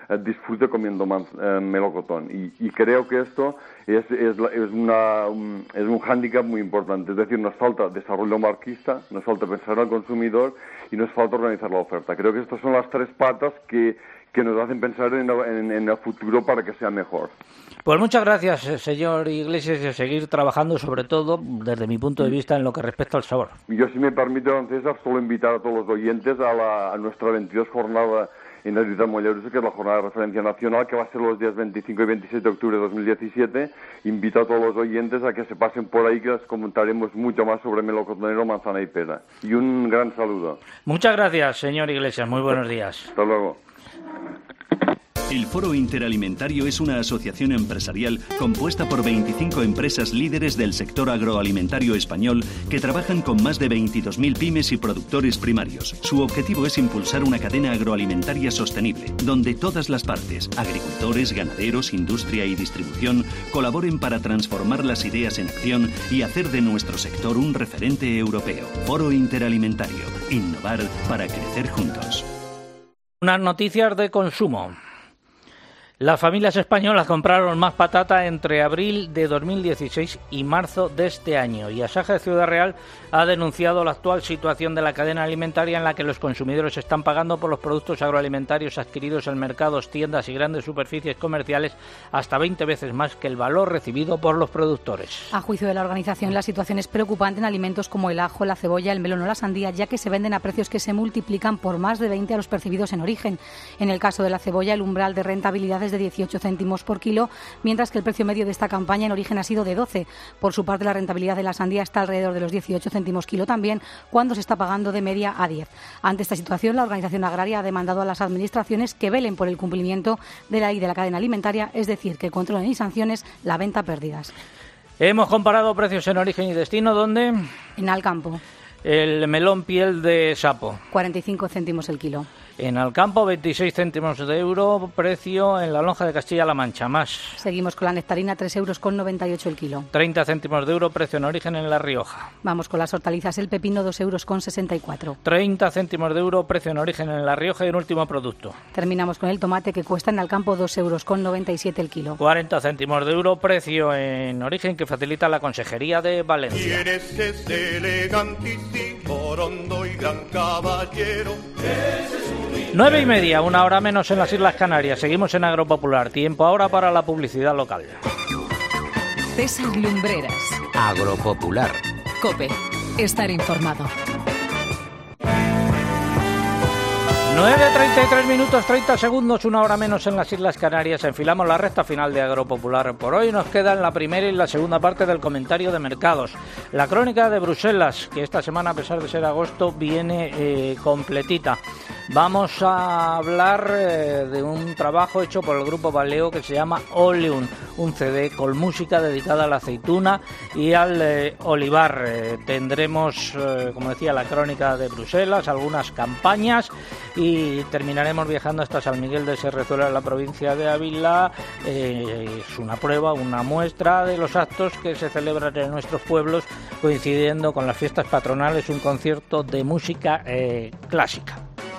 eh, disfrute comiendo man, eh, melocotón. Y, y creo que esto es, es, la, es, una, un, es un hándicap muy importante. Es decir, nos falta desarrollo marquista, nos falta pensar al consumidor y nos falta organizar la oferta. Creo que estas son las tres patas que, que nos hacen pensar en, en, en el futuro para que sea mejor. Pues muchas gracias, señor Iglesias, y a seguir trabajando, sobre todo, desde mi punto de vista, en lo que respecta al sabor. Yo, si me permite, don César, solo invitar a todos los oyentes a, la, a nuestra veintidós jornada en el Editorial Mollerussa, que es la jornada de referencia nacional, que va a ser los días veinticinco y veintisiete de octubre de dos mil diecisiete. Invito a todos los oyentes a que se pasen por ahí, que les comentaremos mucho más sobre melocotonero, manzana y pera. Y un gran saludo. Muchas gracias, señor Iglesias. Muy buenos días. Hasta luego. El Foro Interalimentario es una asociación empresarial compuesta por veinticinco empresas líderes del sector agroalimentario español que trabajan con más de veintidós mil pymes y productores primarios. Su objetivo es impulsar una cadena agroalimentaria sostenible, donde todas las partes, agricultores, ganaderos, industria y distribución, colaboren para transformar las ideas en acción y hacer de nuestro sector un referente europeo. Foro Interalimentario. Innovar para crecer juntos. Unas noticias de consumo. Las familias españolas compraron más patata entre abril de dos mil dieciséis y marzo de este año, y Asaja de Ciudad Real ha denunciado la actual situación de la cadena alimentaria en la que los consumidores están pagando por los productos agroalimentarios adquiridos en mercados, tiendas y grandes superficies comerciales hasta veinte veces más que el valor recibido por los productores. A juicio de la organización, la situación es preocupante en alimentos como el ajo, la cebolla, el melón o la sandía, ya que se venden a precios que se multiplican por más de veinte a los percibidos en origen. En el caso de la cebolla, el umbral de rentabilidad es de dieciocho céntimos por kilo, mientras que el precio medio de esta campaña en origen ha sido de doce. Por su parte, la rentabilidad de la sandía está alrededor de los dieciocho céntimos kilo también, cuando se está pagando de media a diez. Ante esta situación, la organización agraria ha demandado a las administraciones que velen por el cumplimiento de la ley de la cadena alimentaria, es decir, que controlen y sanciones la venta a pérdidas. Hemos comparado precios en origen y destino, ¿dónde? En Alcampo. El melón piel de sapo. cuarenta y cinco céntimos el kilo. En Alcampo, veintiséis céntimos de euro, precio en la lonja de Castilla-La Mancha. Más. Seguimos con la nectarina, tres euros con noventa y ocho el kilo. treinta céntimos de euro, precio en origen en La Rioja. Vamos con las hortalizas, el pepino, dos euros con sesenta y cuatro. treinta céntimos de euro, precio en origen en La Rioja, y un último producto. Terminamos con el tomate, que cuesta en Alcampo dos euros con noventa y siete el kilo. cuarenta céntimos de euro, precio en origen que facilita la Consejería de Valencia. ¿Quién es ese elegantísimo, rondo y gran caballero? Nueve y media, una hora menos en las Islas Canarias. Seguimos en Agropopular. Tiempo ahora para la publicidad local. César Lumbreras. Agropopular. COPE. Estar informado. nueve treinta y tres minutos, treinta segundos, una hora menos en las Islas Canarias. Enfilamos la recta final de Agropopular por hoy. Nos quedan la primera y la segunda parte del comentario de mercados. La crónica de Bruselas, que esta semana, a pesar de ser agosto, viene eh, completita. Vamos a hablar eh, de un trabajo hecho por el Grupo Valeo que se llama Oleum, un C D con música dedicada a la aceituna y al eh, olivar. Eh, tendremos, eh, como decía, la crónica de Bruselas, algunas campañas, y terminaremos viajando hasta San Miguel de Serrezuela, en la provincia de Ávila. Eh, es una prueba, una muestra de los actos que se celebran en nuestros pueblos, coincidiendo con las fiestas patronales, un concierto de música eh, clásica.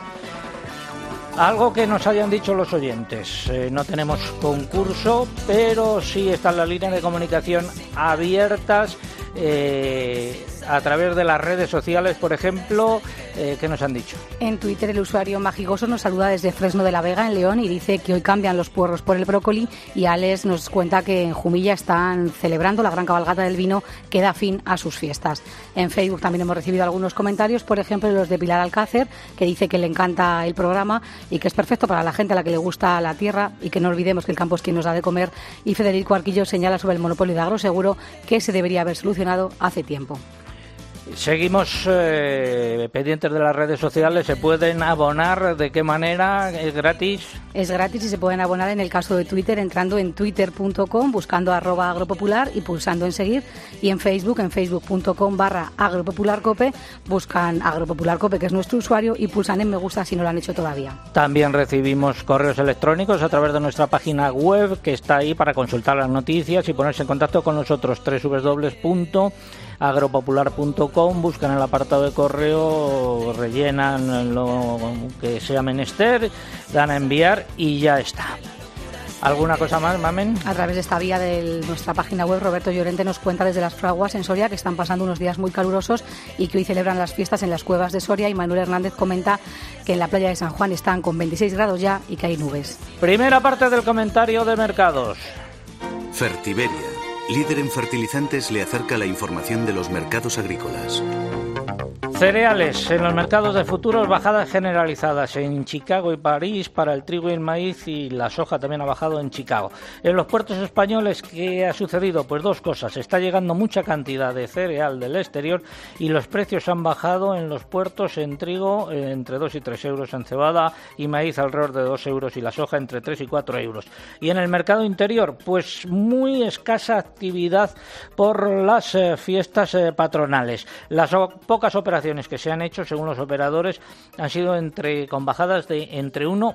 Algo que nos hayan dicho los oyentes. Eh, no tenemos concurso, pero sí están las líneas de comunicación abiertas eh, a través de las redes sociales, por ejemplo. Eh, ¿Qué nos han dicho? En Twitter, el usuario Magigoso nos saluda desde Fresno de la Vega, en León, y dice que hoy cambian los puerros por el brócoli. Y Alex nos cuenta que en Jumilla están celebrando la gran cabalgata del vino que da fin a sus fiestas. En Facebook también hemos recibido algunos comentarios, por ejemplo los de Pilar Alcácer, que dice que le encanta el programa y que es perfecto para la gente a la que le gusta la tierra y que no olvidemos que el campo es quien nos da de comer. Y Federico Arquillo señala sobre el monopolio de Agroseguro, que se debería haber solucionado hace tiempo. Seguimos eh, pendientes de las redes sociales. ¿Se pueden abonar? ¿De qué manera? ¿Es gratis? Es gratis y se pueden abonar en el caso de Twitter entrando en twitter punto com, buscando arroba agropopular y pulsando en seguir. Y en Facebook, en facebook punto com barra agropopularcope, buscan agropopularcope, que es nuestro usuario, y pulsan en me gusta si no lo han hecho todavía. También recibimos correos electrónicos a través de nuestra página web, que está ahí para consultar las noticias y ponerse en contacto con nosotros, doble u doble u doble u punto agropopular punto com, buscan el apartado de correo, rellenan lo que sea menester, dan a enviar y ya está. ¿Alguna cosa más, Mamen? A través de esta vía de nuestra página web, Roberto Llorente nos cuenta desde las fraguas en Soria que están pasando unos días muy calurosos y que hoy celebran las fiestas en las cuevas de Soria, y Manuel Hernández comenta que en la playa de San Juan están con veintiséis grados ya y que hay nubes. Primera parte del comentario de mercados. Fertiberia, líder en fertilizantes, le acerca la información de los mercados agrícolas. Cereales. En los mercados de futuros, bajadas generalizadas en Chicago y París para el trigo y el maíz, y la soja también ha bajado en Chicago. En los puertos españoles, ¿qué ha sucedido? Pues dos cosas. Está llegando mucha cantidad de cereal del exterior y los precios han bajado en los puertos en trigo eh, entre dos y tres euros, en cebada y maíz alrededor de dos euros y la soja entre tres y cuatro euros. Y en el mercado interior, pues muy escasa actividad por las eh, fiestas eh, patronales. Las o- pocas operaciones que se han hecho, según los operadores, han sido entre con bajadas de entre uno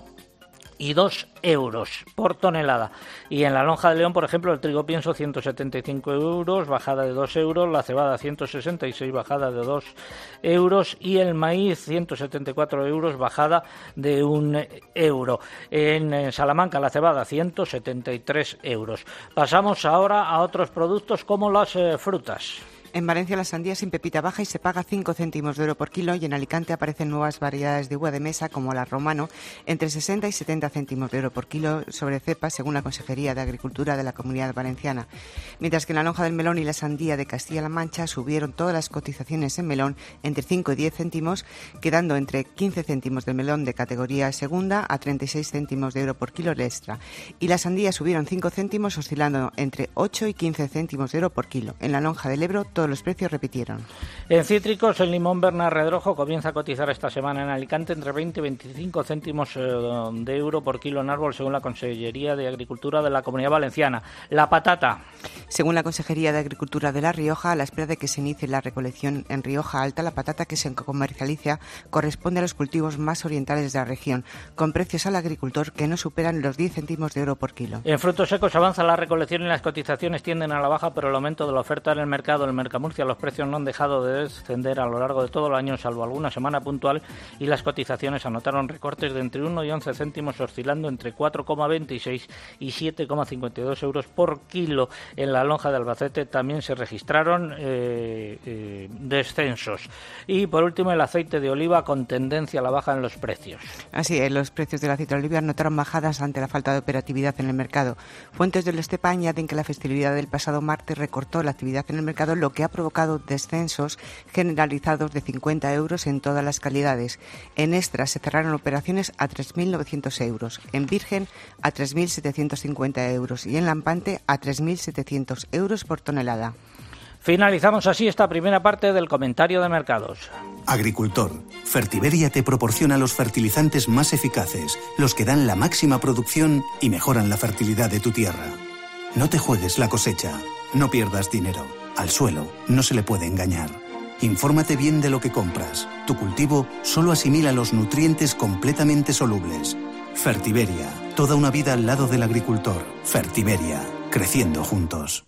y dos euros por tonelada. Y en la lonja de León, por ejemplo, el trigo pienso ciento setenta y cinco euros, bajada de dos euros, la cebada ciento sesenta y seis, bajada de dos euros, y el maíz ciento setenta y cuatro euros, bajada de un euro. En Salamanca la cebada ciento setenta y tres euros. Pasamos ahora a otros productos como las eh, frutas. En Valencia la sandía sin pepita baja y se paga cinco céntimos de euro por kilo, y en Alicante aparecen nuevas variedades de uva de mesa como la romano entre sesenta y setenta céntimos de euro por kilo sobre cepa, según la Consejería de Agricultura de la Comunidad Valenciana. Mientras que en la lonja del melón y la sandía de Castilla-La Mancha subieron todas las cotizaciones en melón entre cinco y diez céntimos, quedando entre quince céntimos del melón de categoría segunda a treinta y seis céntimos de euro por kilo el extra. Y la sandía subieron cinco céntimos, oscilando entre ocho y quince céntimos de euro por kilo. En la lonja del Ebro todo los precios repitieron. En cítricos, el limón Bernat Redrojo comienza a cotizar esta semana en Alicante entre veinte y veinticinco céntimos de euro por kilo en árbol, según la Consejería de Agricultura de la Comunidad Valenciana. La patata. Según la Consejería de Agricultura de La Rioja, a la espera de que se inicie la recolección en Rioja Alta, la patata que se comercializa corresponde a los cultivos más orientales de la región, con precios al agricultor que no superan los diez céntimos de euro por kilo. En frutos secos avanza la recolección y las cotizaciones tienden a la baja, pero el aumento de la oferta en el mercado, en el Mercamurcia, los precios no han dejado de descender a lo largo de todo el año, salvo alguna semana puntual, y las cotizaciones anotaron recortes de entre uno y once céntimos, oscilando entre cuatro coma veintiséis y siete coma cincuenta y dos euros por kilo. En la lonja de Albacete también se registraron eh, eh, descensos. Y por último, el aceite de oliva con tendencia a la baja en los precios. Así es, los precios del aceite de oliva notaron bajadas ante la falta de operatividad en el mercado. Fuentes del Estepa añaden que la festividad del pasado martes recortó la actividad en el mercado, lo que ha provocado descensos generalizados de cincuenta euros en todas las calidades. En extra se cerraron operaciones a tres mil novecientos euros, en virgen a tres mil setecientos cincuenta euros y en lampante a tres mil setecientos euros por tonelada. Finalizamos así esta primera parte del comentario de mercados. Agricultor, Fertiberia te proporciona los fertilizantes más eficaces, los que dan la máxima producción y mejoran la fertilidad de tu tierra. No te juegues la cosecha, no pierdas dinero. Al suelo no se le puede engañar. Infórmate bien de lo que compras. Tu cultivo solo asimila los nutrientes completamente solubles. Fertiberia, toda una vida al lado del agricultor. Fertiberia, creciendo juntos.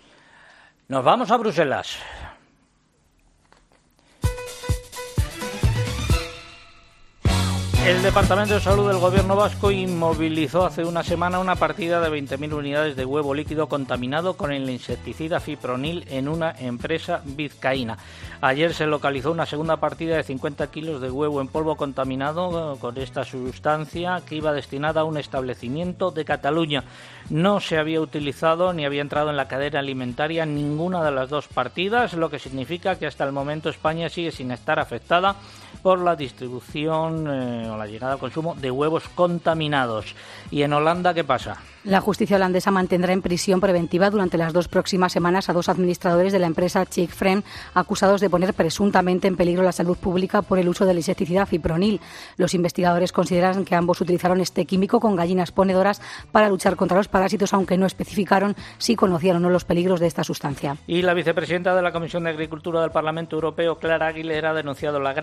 Nos vamos a Bruselas. El Departamento de Salud del Gobierno vasco inmovilizó hace una semana una partida de veinte mil unidades de huevo líquido contaminado con el insecticida fipronil en una empresa vizcaína. Ayer se localizó una segunda partida de cincuenta kilos de huevo en polvo contaminado con esta sustancia que iba destinada a un establecimiento de Cataluña. No se había utilizado ni había entrado en la cadena alimentaria ninguna de las dos partidas, lo que significa que hasta el momento España sigue sin estar afectada por la distribución eh, o la llegada al consumo de huevos contaminados. ¿Y en Holanda qué pasa? La justicia holandesa mantendrá en prisión preventiva durante las dos próximas semanas a dos administradores de la empresa Chick-Friend acusados de poner presuntamente en peligro la salud pública por el uso del insecticida fipronil. Los investigadores consideran que ambos utilizaron este químico con gallinas ponedoras para luchar contra los parásitos, aunque no especificaron si conocían o no los peligros de esta sustancia. Y la vicepresidenta de la Comisión de Agricultura del Parlamento Europeo, Clara Aguilera, ha denunciado la grave desconexión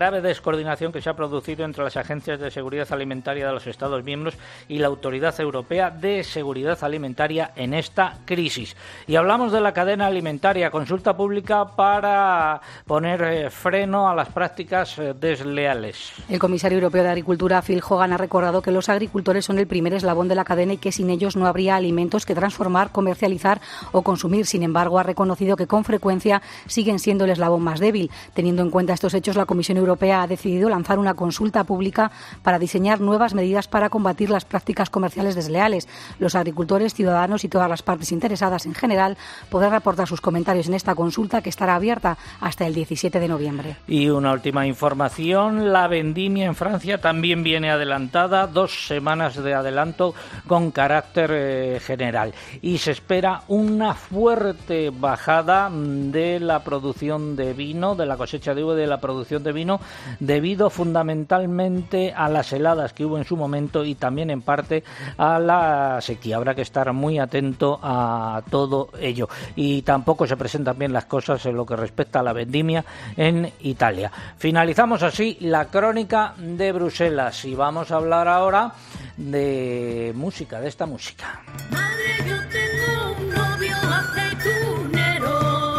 coordinación que se ha producido entre las agencias de seguridad alimentaria de los Estados miembros y la Autoridad Europea de Seguridad Alimentaria en esta crisis. Y hablamos de la cadena alimentaria, consulta pública para poner eh, freno a las prácticas eh, desleales. El comisario europeo de Agricultura, Phil Hogan, ha recordado que los agricultores son el primer eslabón de la cadena y que sin ellos no habría alimentos que transformar, comercializar o consumir. Sin embargo, ha reconocido que con frecuencia siguen siendo el eslabón más débil. Teniendo en cuenta estos hechos, la Comisión Europea ha decidido lanzar una consulta pública para diseñar nuevas medidas para combatir las prácticas comerciales desleales. Los agricultores, ciudadanos y todas las partes interesadas en general podrán aportar sus comentarios en esta consulta, que estará abierta hasta el diecisiete de noviembre. Y una última información, la vendimia en Francia también viene adelantada, dos semanas de adelanto con carácter eh, general. Y se espera una fuerte bajada de la producción de vino, de la cosecha de uva y de la producción de vino, debido fundamentalmente a las heladas que hubo en su momento y también en parte a la sequía. Habrá que estar muy atento a todo ello. Y tampoco se presentan bien las cosas en lo que respecta a la vendimia en Italia. Finalizamos así la crónica de Bruselas y vamos a hablar ahora de música, de esta música. Madre, yo tengo un novio aceitunero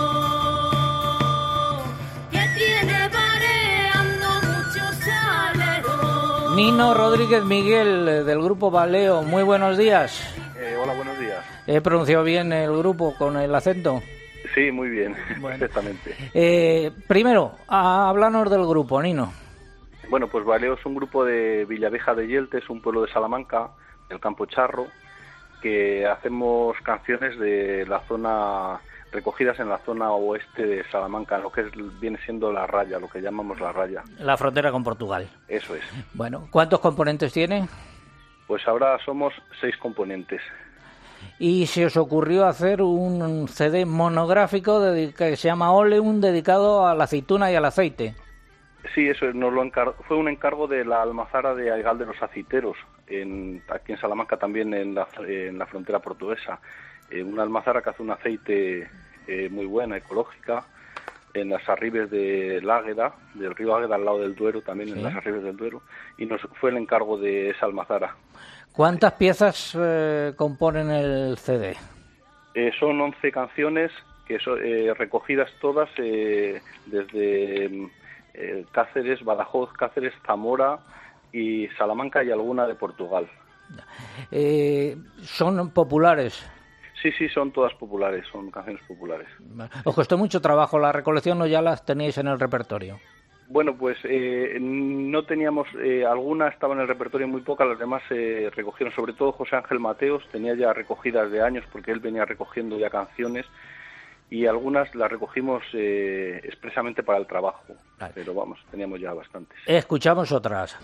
que tiene bareando muchos aleros. Nino Rodríguez Miguel, del grupo Baleo, muy buenos días. Eh, hola, buenos días. ¿He pronunciado bien el grupo con el acento? Sí, muy bien, bueno. Perfectamente. Eh, primero, háblanos del grupo, Nino. Bueno, pues Baleo es un grupo de Villaveja de Yeltes, un pueblo de Salamanca, del Campo Charro, que hacemos canciones de la zona, recogidas en la zona oeste de Salamanca, lo que es, viene siendo la raya, lo que llamamos la raya. La frontera con Portugal. Eso es. Bueno, ¿cuántos componentes tiene? Pues ahora somos seis componentes. Y se os ocurrió hacer un C D monográfico de, que se llama Oleum, dedicado a la aceituna y al aceite. Sí, eso nos lo encar- fue un encargo de la almazara de Aigal de los Aceiteros, en, aquí en Salamanca también en la, en la frontera portuguesa. Eh, una almazara que hace un aceite eh, muy buena, ecológica, en las arribes de Águeda, del río Águeda al lado del Duero, también ¿sí? En las arribes del Duero, y nos fue el encargo de esa almazara. ¿Cuántas piezas eh, componen el C D? Eh, son once canciones, que son eh, recogidas todas eh, desde eh, Cáceres, Badajoz, Cáceres, Zamora y Salamanca y alguna de Portugal. Eh, ¿Son populares? Sí, sí, son todas populares, son canciones populares. ¿Os costó mucho trabajo la recolección o ya las teníais en el repertorio? Bueno, pues eh, no teníamos, eh, alguna estaba en el repertorio, muy poca, las demás se eh, recogieron, sobre todo José Ángel Mateos, tenía ya recogidas de años porque él venía recogiendo ya canciones y algunas las recogimos eh, expresamente para el trabajo, vale. Pero vamos, teníamos ya bastantes. Escuchamos otras.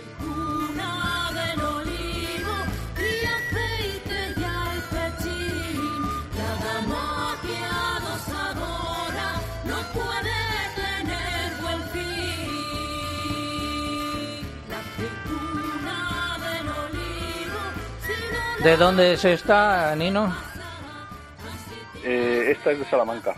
¿De dónde es esta, Nino? Eh, esta es de Salamanca.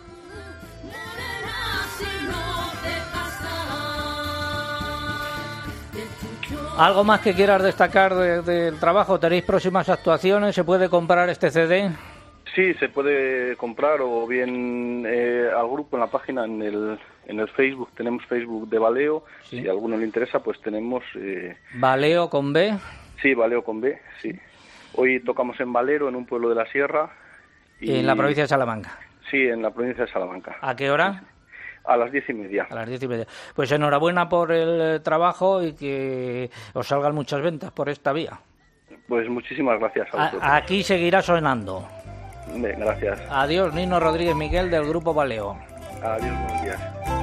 ¿Algo más que quieras destacar del de, de trabajo? ¿Tenéis próximas actuaciones? ¿Se puede comprar este C D? Sí, se puede comprar o bien eh, al grupo en la página, en el en el Facebook, tenemos Facebook de Baleo. Sí. Si a alguno le interesa, pues tenemos... Eh... ¿Baleo con B? Sí, Baleo con B, sí. Hoy tocamos en Valero, en un pueblo de la Sierra. Y... ¿En la provincia de Salamanca? Sí, en la provincia de Salamanca. ¿A qué hora? A las diez y media. A las diez y media. Pues enhorabuena por el trabajo y que os salgan muchas ventas por esta vía. Pues muchísimas gracias a vosotros. A- aquí seguirá sonando. Bien, gracias. Adiós, Nino Rodríguez Miguel, del Grupo Baleo. Adiós, buenos días.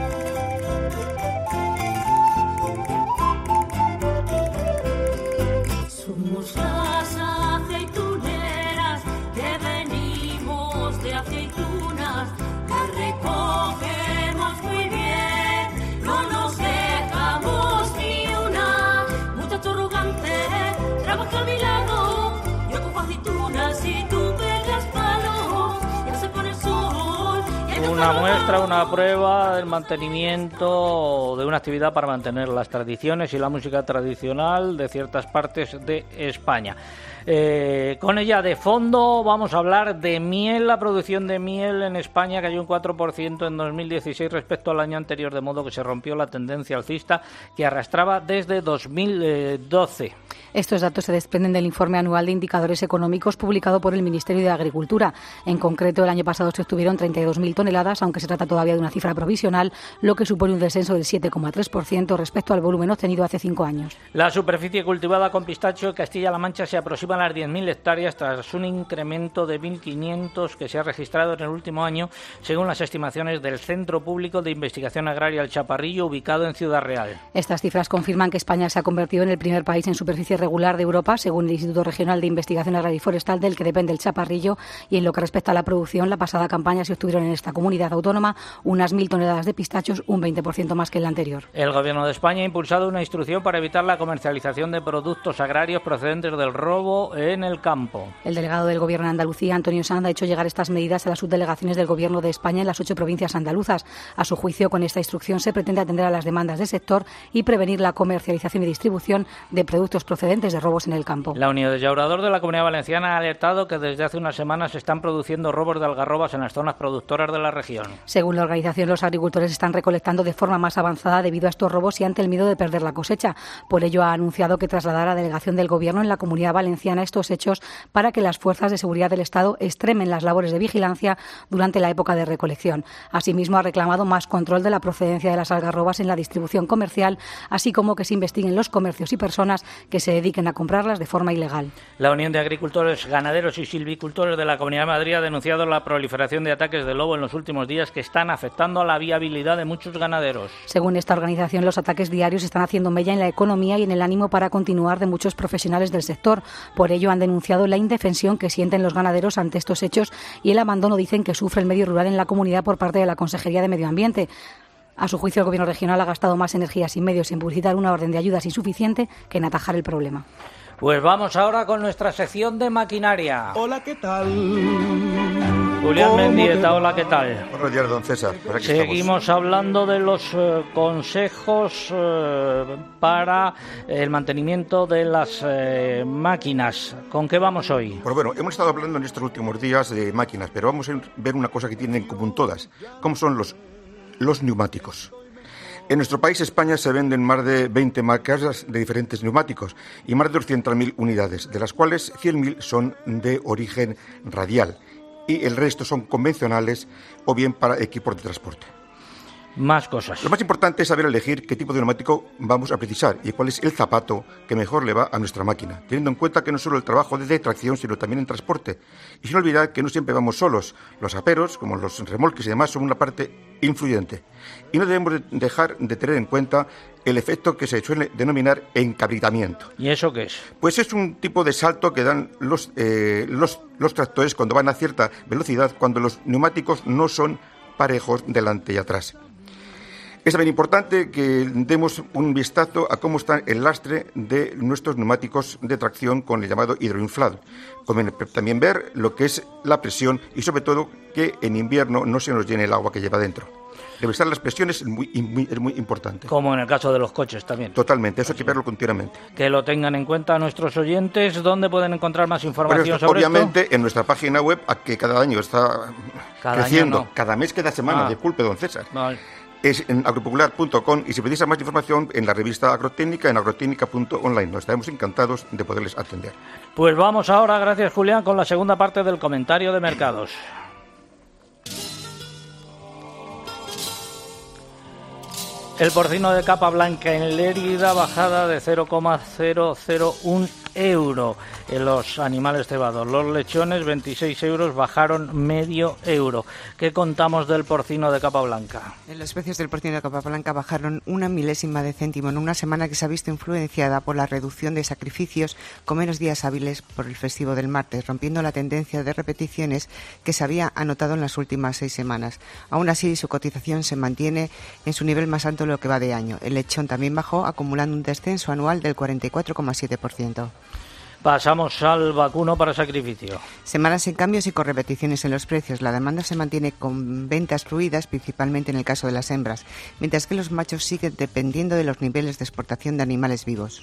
Somos las aceituneras que venimos de aceitunas, que recogemos muy bien, no nos dejamos ni una. Muchacho arrogante, trabaja a mi lado, yo cojo aceitunas y tú pegas palos, ya se pone el sol. una muestra, una prueba del mantenimiento de una actividad para mantener las tradiciones y la música tradicional de ciertas partes de España. Eh, con ella de fondo vamos a hablar de miel. La producción de miel en España cayó un cuatro por ciento en dos mil dieciséis respecto al año anterior, de modo que se rompió la tendencia alcista que arrastraba desde dos mil doce. Estos datos se desprenden del informe anual de indicadores económicos publicado por el Ministerio de Agricultura. En concreto, el año pasado se obtuvieron treinta y dos mil toneladas, aunque se trata todavía de una cifra provisional, lo que supone un descenso del siete coma tres por ciento respecto al volumen obtenido hace cinco años. La superficie cultivada con pistacho en Castilla-La Mancha se aproxima a las diez mil hectáreas tras un incremento de mil quinientos que se ha registrado en el último año, según las estimaciones del Centro Público de Investigación Agraria El Chaparrillo, ubicado en Ciudad Real. Estas cifras confirman que España se ha convertido en el primer país en superficie regular de Europa, según el Instituto Regional de Investigación Agraria y Forestal, del que depende el Chaparrillo. Y en lo que respecta a la producción, la pasada campaña se obtuvieron en esta comunidad autónoma unas mil toneladas de pistachos, un veinte por ciento más que en la anterior. El Gobierno de España ha impulsado una instrucción para evitar la comercialización de productos agrarios procedentes del robo en el campo. El delegado del Gobierno en Andalucía, Antonio Sanz, ha hecho llegar estas medidas a las subdelegaciones del Gobierno de España en las ocho provincias andaluzas. A su juicio, con esta instrucción se pretende atender a las demandas del sector y prevenir la comercialización y distribución de productos procedentes de robos en el campo. La Unión de Llaurador de la Comunidad Valenciana ha alertado que desde hace unas semanas se están produciendo robos de algarrobas en las zonas productoras de la región. Según la organización, los agricultores están recolectando de forma más avanzada debido a estos robos y ante el miedo de perder la cosecha. Por ello, ha anunciado que trasladará a la delegación del Gobierno en la Comunidad Valenciana estos hechos para que las fuerzas de seguridad del Estado extremen las labores de vigilancia durante la época de recolección. Asimismo, ha reclamado más control de la procedencia de las algarrobas en la distribución comercial, así como que se investiguen los comercios y personas que se dediquen a comprarlas de forma ilegal. La Unión de Agricultores, Ganaderos y Silvicultores de la Comunidad de Madrid ha denunciado la proliferación de ataques de lobo en los últimos días que están afectando a la viabilidad de muchos ganaderos. Según esta organización, los ataques diarios están haciendo mella en la economía y en el ánimo para continuar de muchos profesionales del sector. Por ello, han denunciado la indefensión que sienten los ganaderos ante estos hechos y el abandono, dicen, que sufre el medio rural en la comunidad por parte de la Consejería de Medio Ambiente. A su juicio, el Gobierno regional ha gastado más energías y medios en publicitar una orden de ayudas insuficiente que en atajar el problema. Pues vamos ahora con nuestra sección de maquinaria. Hola, ¿qué tal? Julián Mendieta, hola, ¿qué tal? Buenos días, don César. Por aquí Seguimos estamos. hablando de los eh, consejos eh, para el mantenimiento de las eh, máquinas. ¿Con qué vamos hoy? Pues bueno, hemos estado hablando en estos últimos días de máquinas, pero vamos a ver una cosa que tienen en común todas, como son los, los neumáticos. En nuestro país, España, se venden más de veinte marcas de diferentes neumáticos y más de doscientas mil unidades, de las cuales cien mil son de origen radial y el resto son convencionales o bien para equipos de transporte. Más cosas. Lo más importante es saber elegir qué tipo de neumático vamos a precisar y cuál es el zapato que mejor le va a nuestra máquina, teniendo en cuenta que no solo el trabajo de tracción, sino también en transporte. Y sin olvidar que no siempre vamos solos. Los aperos, como los remolques y demás, son una parte influyente. Y no debemos dejar de tener en cuenta el efecto que se suele denominar encabritamiento. ¿Y eso qué es? Pues es un tipo de salto que dan los, eh, los, los tractores cuando van a cierta velocidad, cuando los neumáticos no son parejos delante y atrás. Es también importante que demos un vistazo a cómo está el lastre de nuestros neumáticos de tracción con el llamado hidroinflado. Conviene también ver lo que es la presión y sobre todo que en invierno no se nos llene el agua que lleva dentro. Revisar las presiones es muy, muy, es muy importante. Como en el caso de los coches también. Totalmente, eso hay que verlo continuamente. Que lo tengan en cuenta nuestros oyentes. ¿Dónde pueden encontrar más información bueno, esto, sobre obviamente, esto? en nuestra página web, que cada año está cada creciendo, año no. cada mes, cada semana, ah. disculpe, don César. Vale. Es en agropopular punto com y si precisa más información en la revista Agrotécnica en agrotécnica punto online. Nos estaremos encantados de poderles atender. Pues vamos ahora, gracias Julián, con la segunda parte del comentario de mercados. El porcino de capa blanca en Lérida, bajada de cero coma cero cero uno euro en los animales cebados. Los lechones, veintiséis euros, bajaron medio euro. ¿Qué contamos del porcino de capa blanca? Los precios del porcino de capa blanca bajaron una milésima de céntimo en una semana que se ha visto influenciada por la reducción de sacrificios con menos días hábiles por el festivo del martes, rompiendo la tendencia de repeticiones que se había anotado en las últimas seis semanas. Aún así, su cotización se mantiene en su nivel más alto de lo que va de año. El lechón también bajó, acumulando un descenso anual del cuarenta y cuatro coma siete por ciento. Pasamos al vacuno para sacrificio. Semanas sin cambios y con repeticiones en los precios. La demanda se mantiene con ventas fluidas, principalmente en el caso de las hembras, mientras que los machos siguen dependiendo de los niveles de exportación de animales vivos.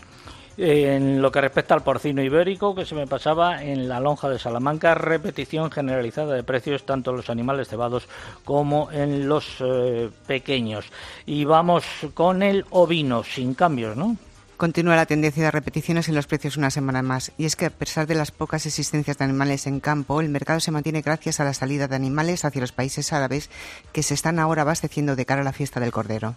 En lo que respecta al porcino ibérico, que se me pasaba, en la lonja de Salamanca, repetición generalizada de precios tanto en los animales cebados como en los eh, pequeños. Y vamos con el ovino, sin cambios, ¿no? Continúa la tendencia de repeticiones en los precios una semana más, y es que a pesar de las pocas existencias de animales en campo, el mercado se mantiene gracias a la salida de animales hacia los países árabes que se están ahora abasteciendo de cara a la fiesta del Cordero.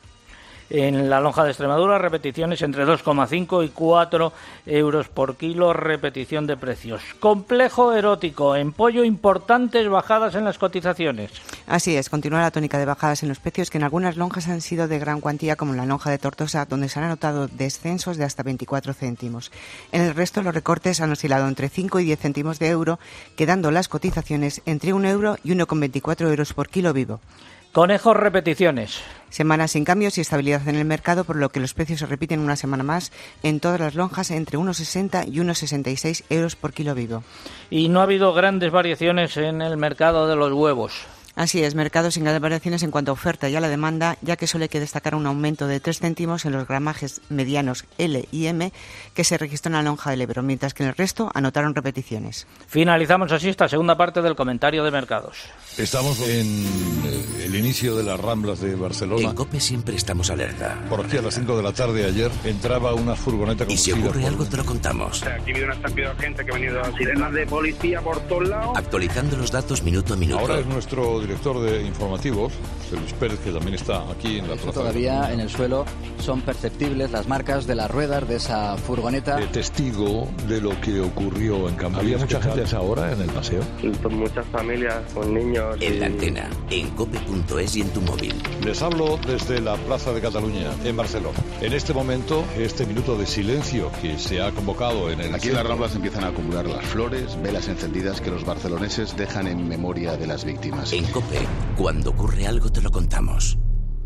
En la lonja de Extremadura, repeticiones entre dos coma cinco y cuatro euros por kilo, repetición de precios. Complejo erótico, en pollo importantes bajadas en las cotizaciones. Así es, continúa la tónica de bajadas en los precios que en algunas lonjas han sido de gran cuantía, como en la lonja de Tortosa, donde se han anotado descensos de hasta veinticuatro céntimos. En el resto los recortes han oscilado entre cinco y diez céntimos de euro, quedando las cotizaciones entre un euro y uno coma veinticuatro euros por kilo vivo. Conejos, repeticiones. Semanas sin cambios y estabilidad en el mercado, por lo que los precios se repiten una semana más en todas las lonjas entre uno coma sesenta y uno coma sesenta y seis euros por kilo vivo. Y no ha habido grandes variaciones en el mercado de los huevos. Así es, mercado sin grandes variaciones en cuanto a oferta y a la demanda, ya que solo hay que destacar un aumento de tres céntimos en los gramajes medianos L y M que se registró en la lonja del Ebro, mientras que en el resto anotaron repeticiones. Finalizamos así esta segunda parte del comentario de mercados. Estamos en eh, el inicio de las Ramblas de Barcelona. En COPE siempre estamos alerta. Por aquí a las cinco de la tarde ayer entraba una furgoneta. Y si ocurre por... algo te lo contamos. Aquí ha habido una estampida de gente que ha venido a sirenas de policía por todos lados. Actualizando los datos minuto a minuto. Ahora es nuestro director de informativos, José Luis Pérez, que también está aquí en la plaza. Todavía en el suelo son perceptibles las marcas de las ruedas de esa furgoneta. De testigo de lo que ocurrió en Cambrils. ¿Había mucha gente a esa hora en el paseo? Con muchas familias, con niños. En la antena, en cope punto es y en tu móvil. Les hablo desde la Plaza de Cataluña, en Barcelona. En este momento, este minuto de silencio que se ha convocado en el... Aquí en las Ramblas empiezan a acumular las flores, velas encendidas que los barceloneses dejan en memoria de las víctimas. En COPE, cuando ocurre algo te lo contamos.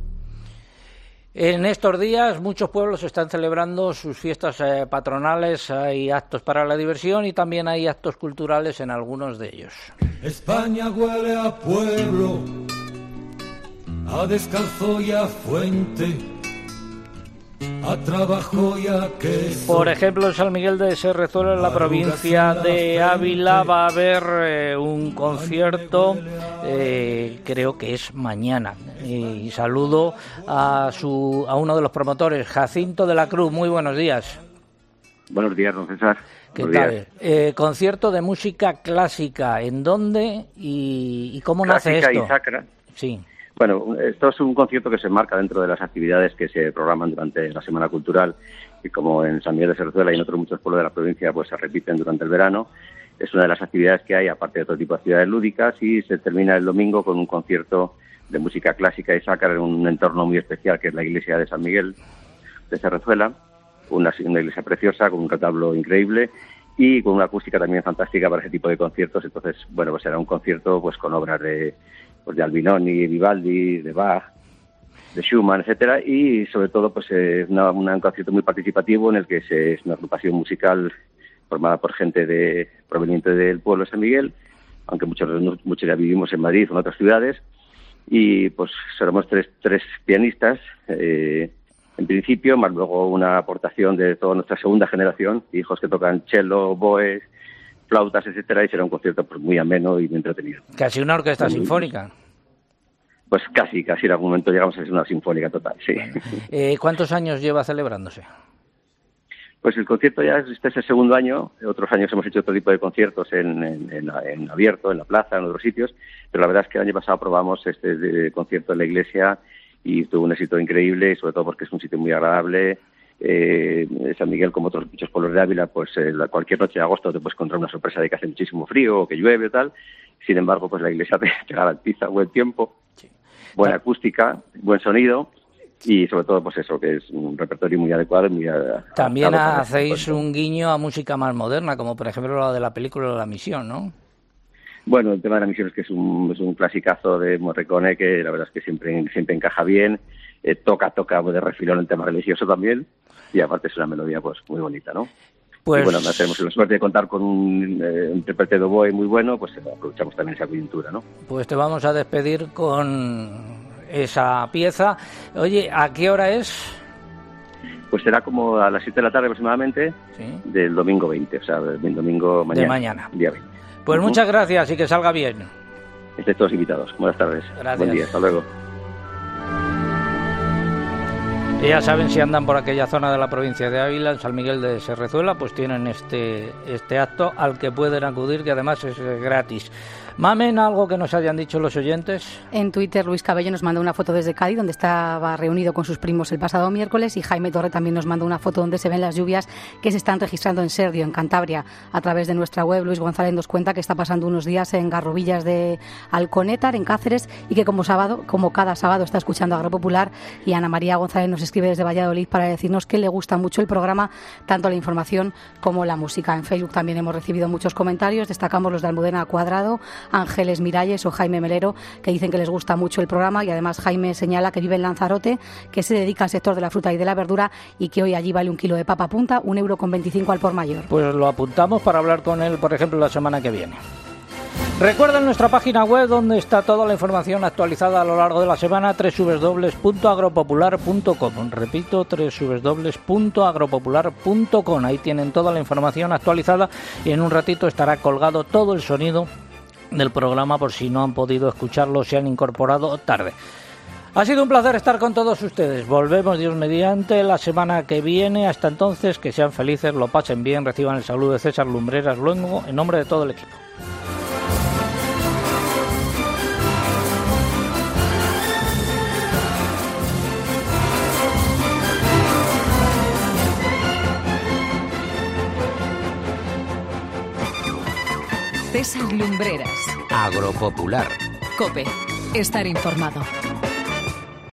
En estos días muchos pueblos están celebrando sus fiestas eh, patronales, hay actos para la diversión y también hay actos culturales en algunos de ellos. España huele a pueblo, a descalzo y a fuente, a trabajo y a queso. Por ejemplo, en San Miguel de Serrezuela, en la provincia de Ávila, va a haber eh, un concierto, eh, creo que es mañana. Y saludo a su a uno de los promotores, Jacinto de la Cruz. Muy buenos días. Buenos días, don César. ¿Qué Buenos tal? días. Eh, concierto de música clásica. ¿En dónde y, y cómo Clásica nace esto? Y sacra. Sí. Bueno, esto es un concierto que se marca dentro de las actividades que se programan durante la Semana Cultural y como en San Miguel de Serrezuela y en otros muchos pueblos de la provincia pues se repiten durante el verano. Es una de las actividades que hay, aparte de otro tipo de actividades lúdicas, y se termina el domingo con un concierto de música clásica y sacra en un entorno muy especial que es la iglesia de San Miguel de Serrezuela, una, una iglesia preciosa con un retablo increíble y con una acústica también fantástica para ese tipo de conciertos. Entonces, bueno, pues será un concierto pues con obras de pues de Albinoni, Vivaldi, de Bach, de Schumann, etcétera, y sobre todo pues eh, una, una, un concierto muy participativo en el que se, es una agrupación musical formada por gente de proveniente del pueblo de San Miguel, aunque muchos muchos ya vivimos en Madrid o en otras ciudades, y pues seremos tres tres pianistas eh, en principio, más luego una aportación de toda nuestra segunda generación, hijos que tocan cello, boes, flautas, etcétera, y será un concierto pues muy ameno y muy entretenido. Casi una orquesta muy sinfónica. Pues casi, casi en algún momento llegamos a ser una sinfónica total, sí. Eh, ¿Cuántos años lleva celebrándose? Pues el concierto ya este es el segundo año. Otros años hemos hecho otro tipo de conciertos en, en, en, en abierto, en la plaza, en otros sitios, pero la verdad es que el año pasado probamos este de concierto en la iglesia y tuvo un éxito increíble, sobre todo porque es un sitio muy agradable. Eh, San Miguel, como otros muchos pueblos de Ávila, pues eh, cualquier noche de agosto te puedes encontrar una sorpresa de que hace muchísimo frío o que llueve o tal. Sin embargo, pues la iglesia te, te garantiza buen tiempo, sí. buena acústica, buen sonido y sobre todo pues eso, que es un repertorio muy adecuado y muy adaptado. También hacéis un guiño a música más moderna, como por ejemplo la de la película La Misión, ¿no? Bueno, el tema de La Misión es que es un, es un clasicazo de Morricone que la verdad es que siempre, siempre encaja bien. Eh, toca, toca de refilón el tema religioso también, y aparte es una melodía pues muy bonita, ¿no? Pues... Y bueno, tenemos la suerte de contar con un eh, intérprete de oboe muy bueno, pues aprovechamos también esa coyuntura, ¿no? Pues te vamos a despedir con esa pieza. Oye, ¿a qué hora es? Pues será como a las siete de la tarde aproximadamente, ¿sí?, del domingo veinte, o sea, del domingo mañana. De mañana. Día veinte. Pues uh-huh. Muchas gracias y que salga bien. Estéis todos invitados. Buenas tardes. Gracias. Buen día, hasta luego. Y ya saben, si andan por aquella zona de la provincia de Ávila, en San Miguel de Serrezuela, pues tienen este, este acto al que pueden acudir, que además es gratis. Mamen, ¿algo que nos hayan dicho los oyentes? En Twitter, Luis Cabello nos mandó una foto desde Cádiz, donde estaba reunido con sus primos el pasado miércoles, y Jaime Torre también nos mandó una foto donde se ven las lluvias que se están registrando en Serdio, en Cantabria. A través de nuestra web, Luis González nos cuenta que está pasando unos días en Garrovillas de Alconétar, en Cáceres, y que como sábado, como cada sábado está escuchando Agropopular. Y Ana María González nos escribe desde Valladolid para decirnos que le gusta mucho el programa, tanto la información como la música. En Facebook también hemos recibido muchos comentarios, destacamos los de Almudena Cuadrado, Ángeles Miralles o Jaime Melero, que dicen que les gusta mucho el programa, y además Jaime señala que vive en Lanzarote, que se dedica al sector de la fruta y de la verdura y que hoy allí vale un kilo de papa punta, un euro con veinticinco al por mayor. Pues lo apuntamos para hablar con él, por ejemplo, la semana que viene. Recuerden nuestra página web donde está toda la información actualizada a lo largo de la semana, doble u doble u doble u punto agropopular punto com. Repito, doble u doble u doble u punto agropopular punto com. Ahí tienen toda la información actualizada y en un ratito estará colgado todo el sonido del programa por si no han podido escucharlo, se han incorporado tarde. Ha sido un placer estar con todos ustedes. Volvemos, Dios mediante, la semana que viene. Hasta entonces, que sean felices, lo pasen bien, reciban el saludo de César Lumbreras Luengo en nombre de todo el equipo. César Lumbreras. Agropopular. COPE. Estar informado.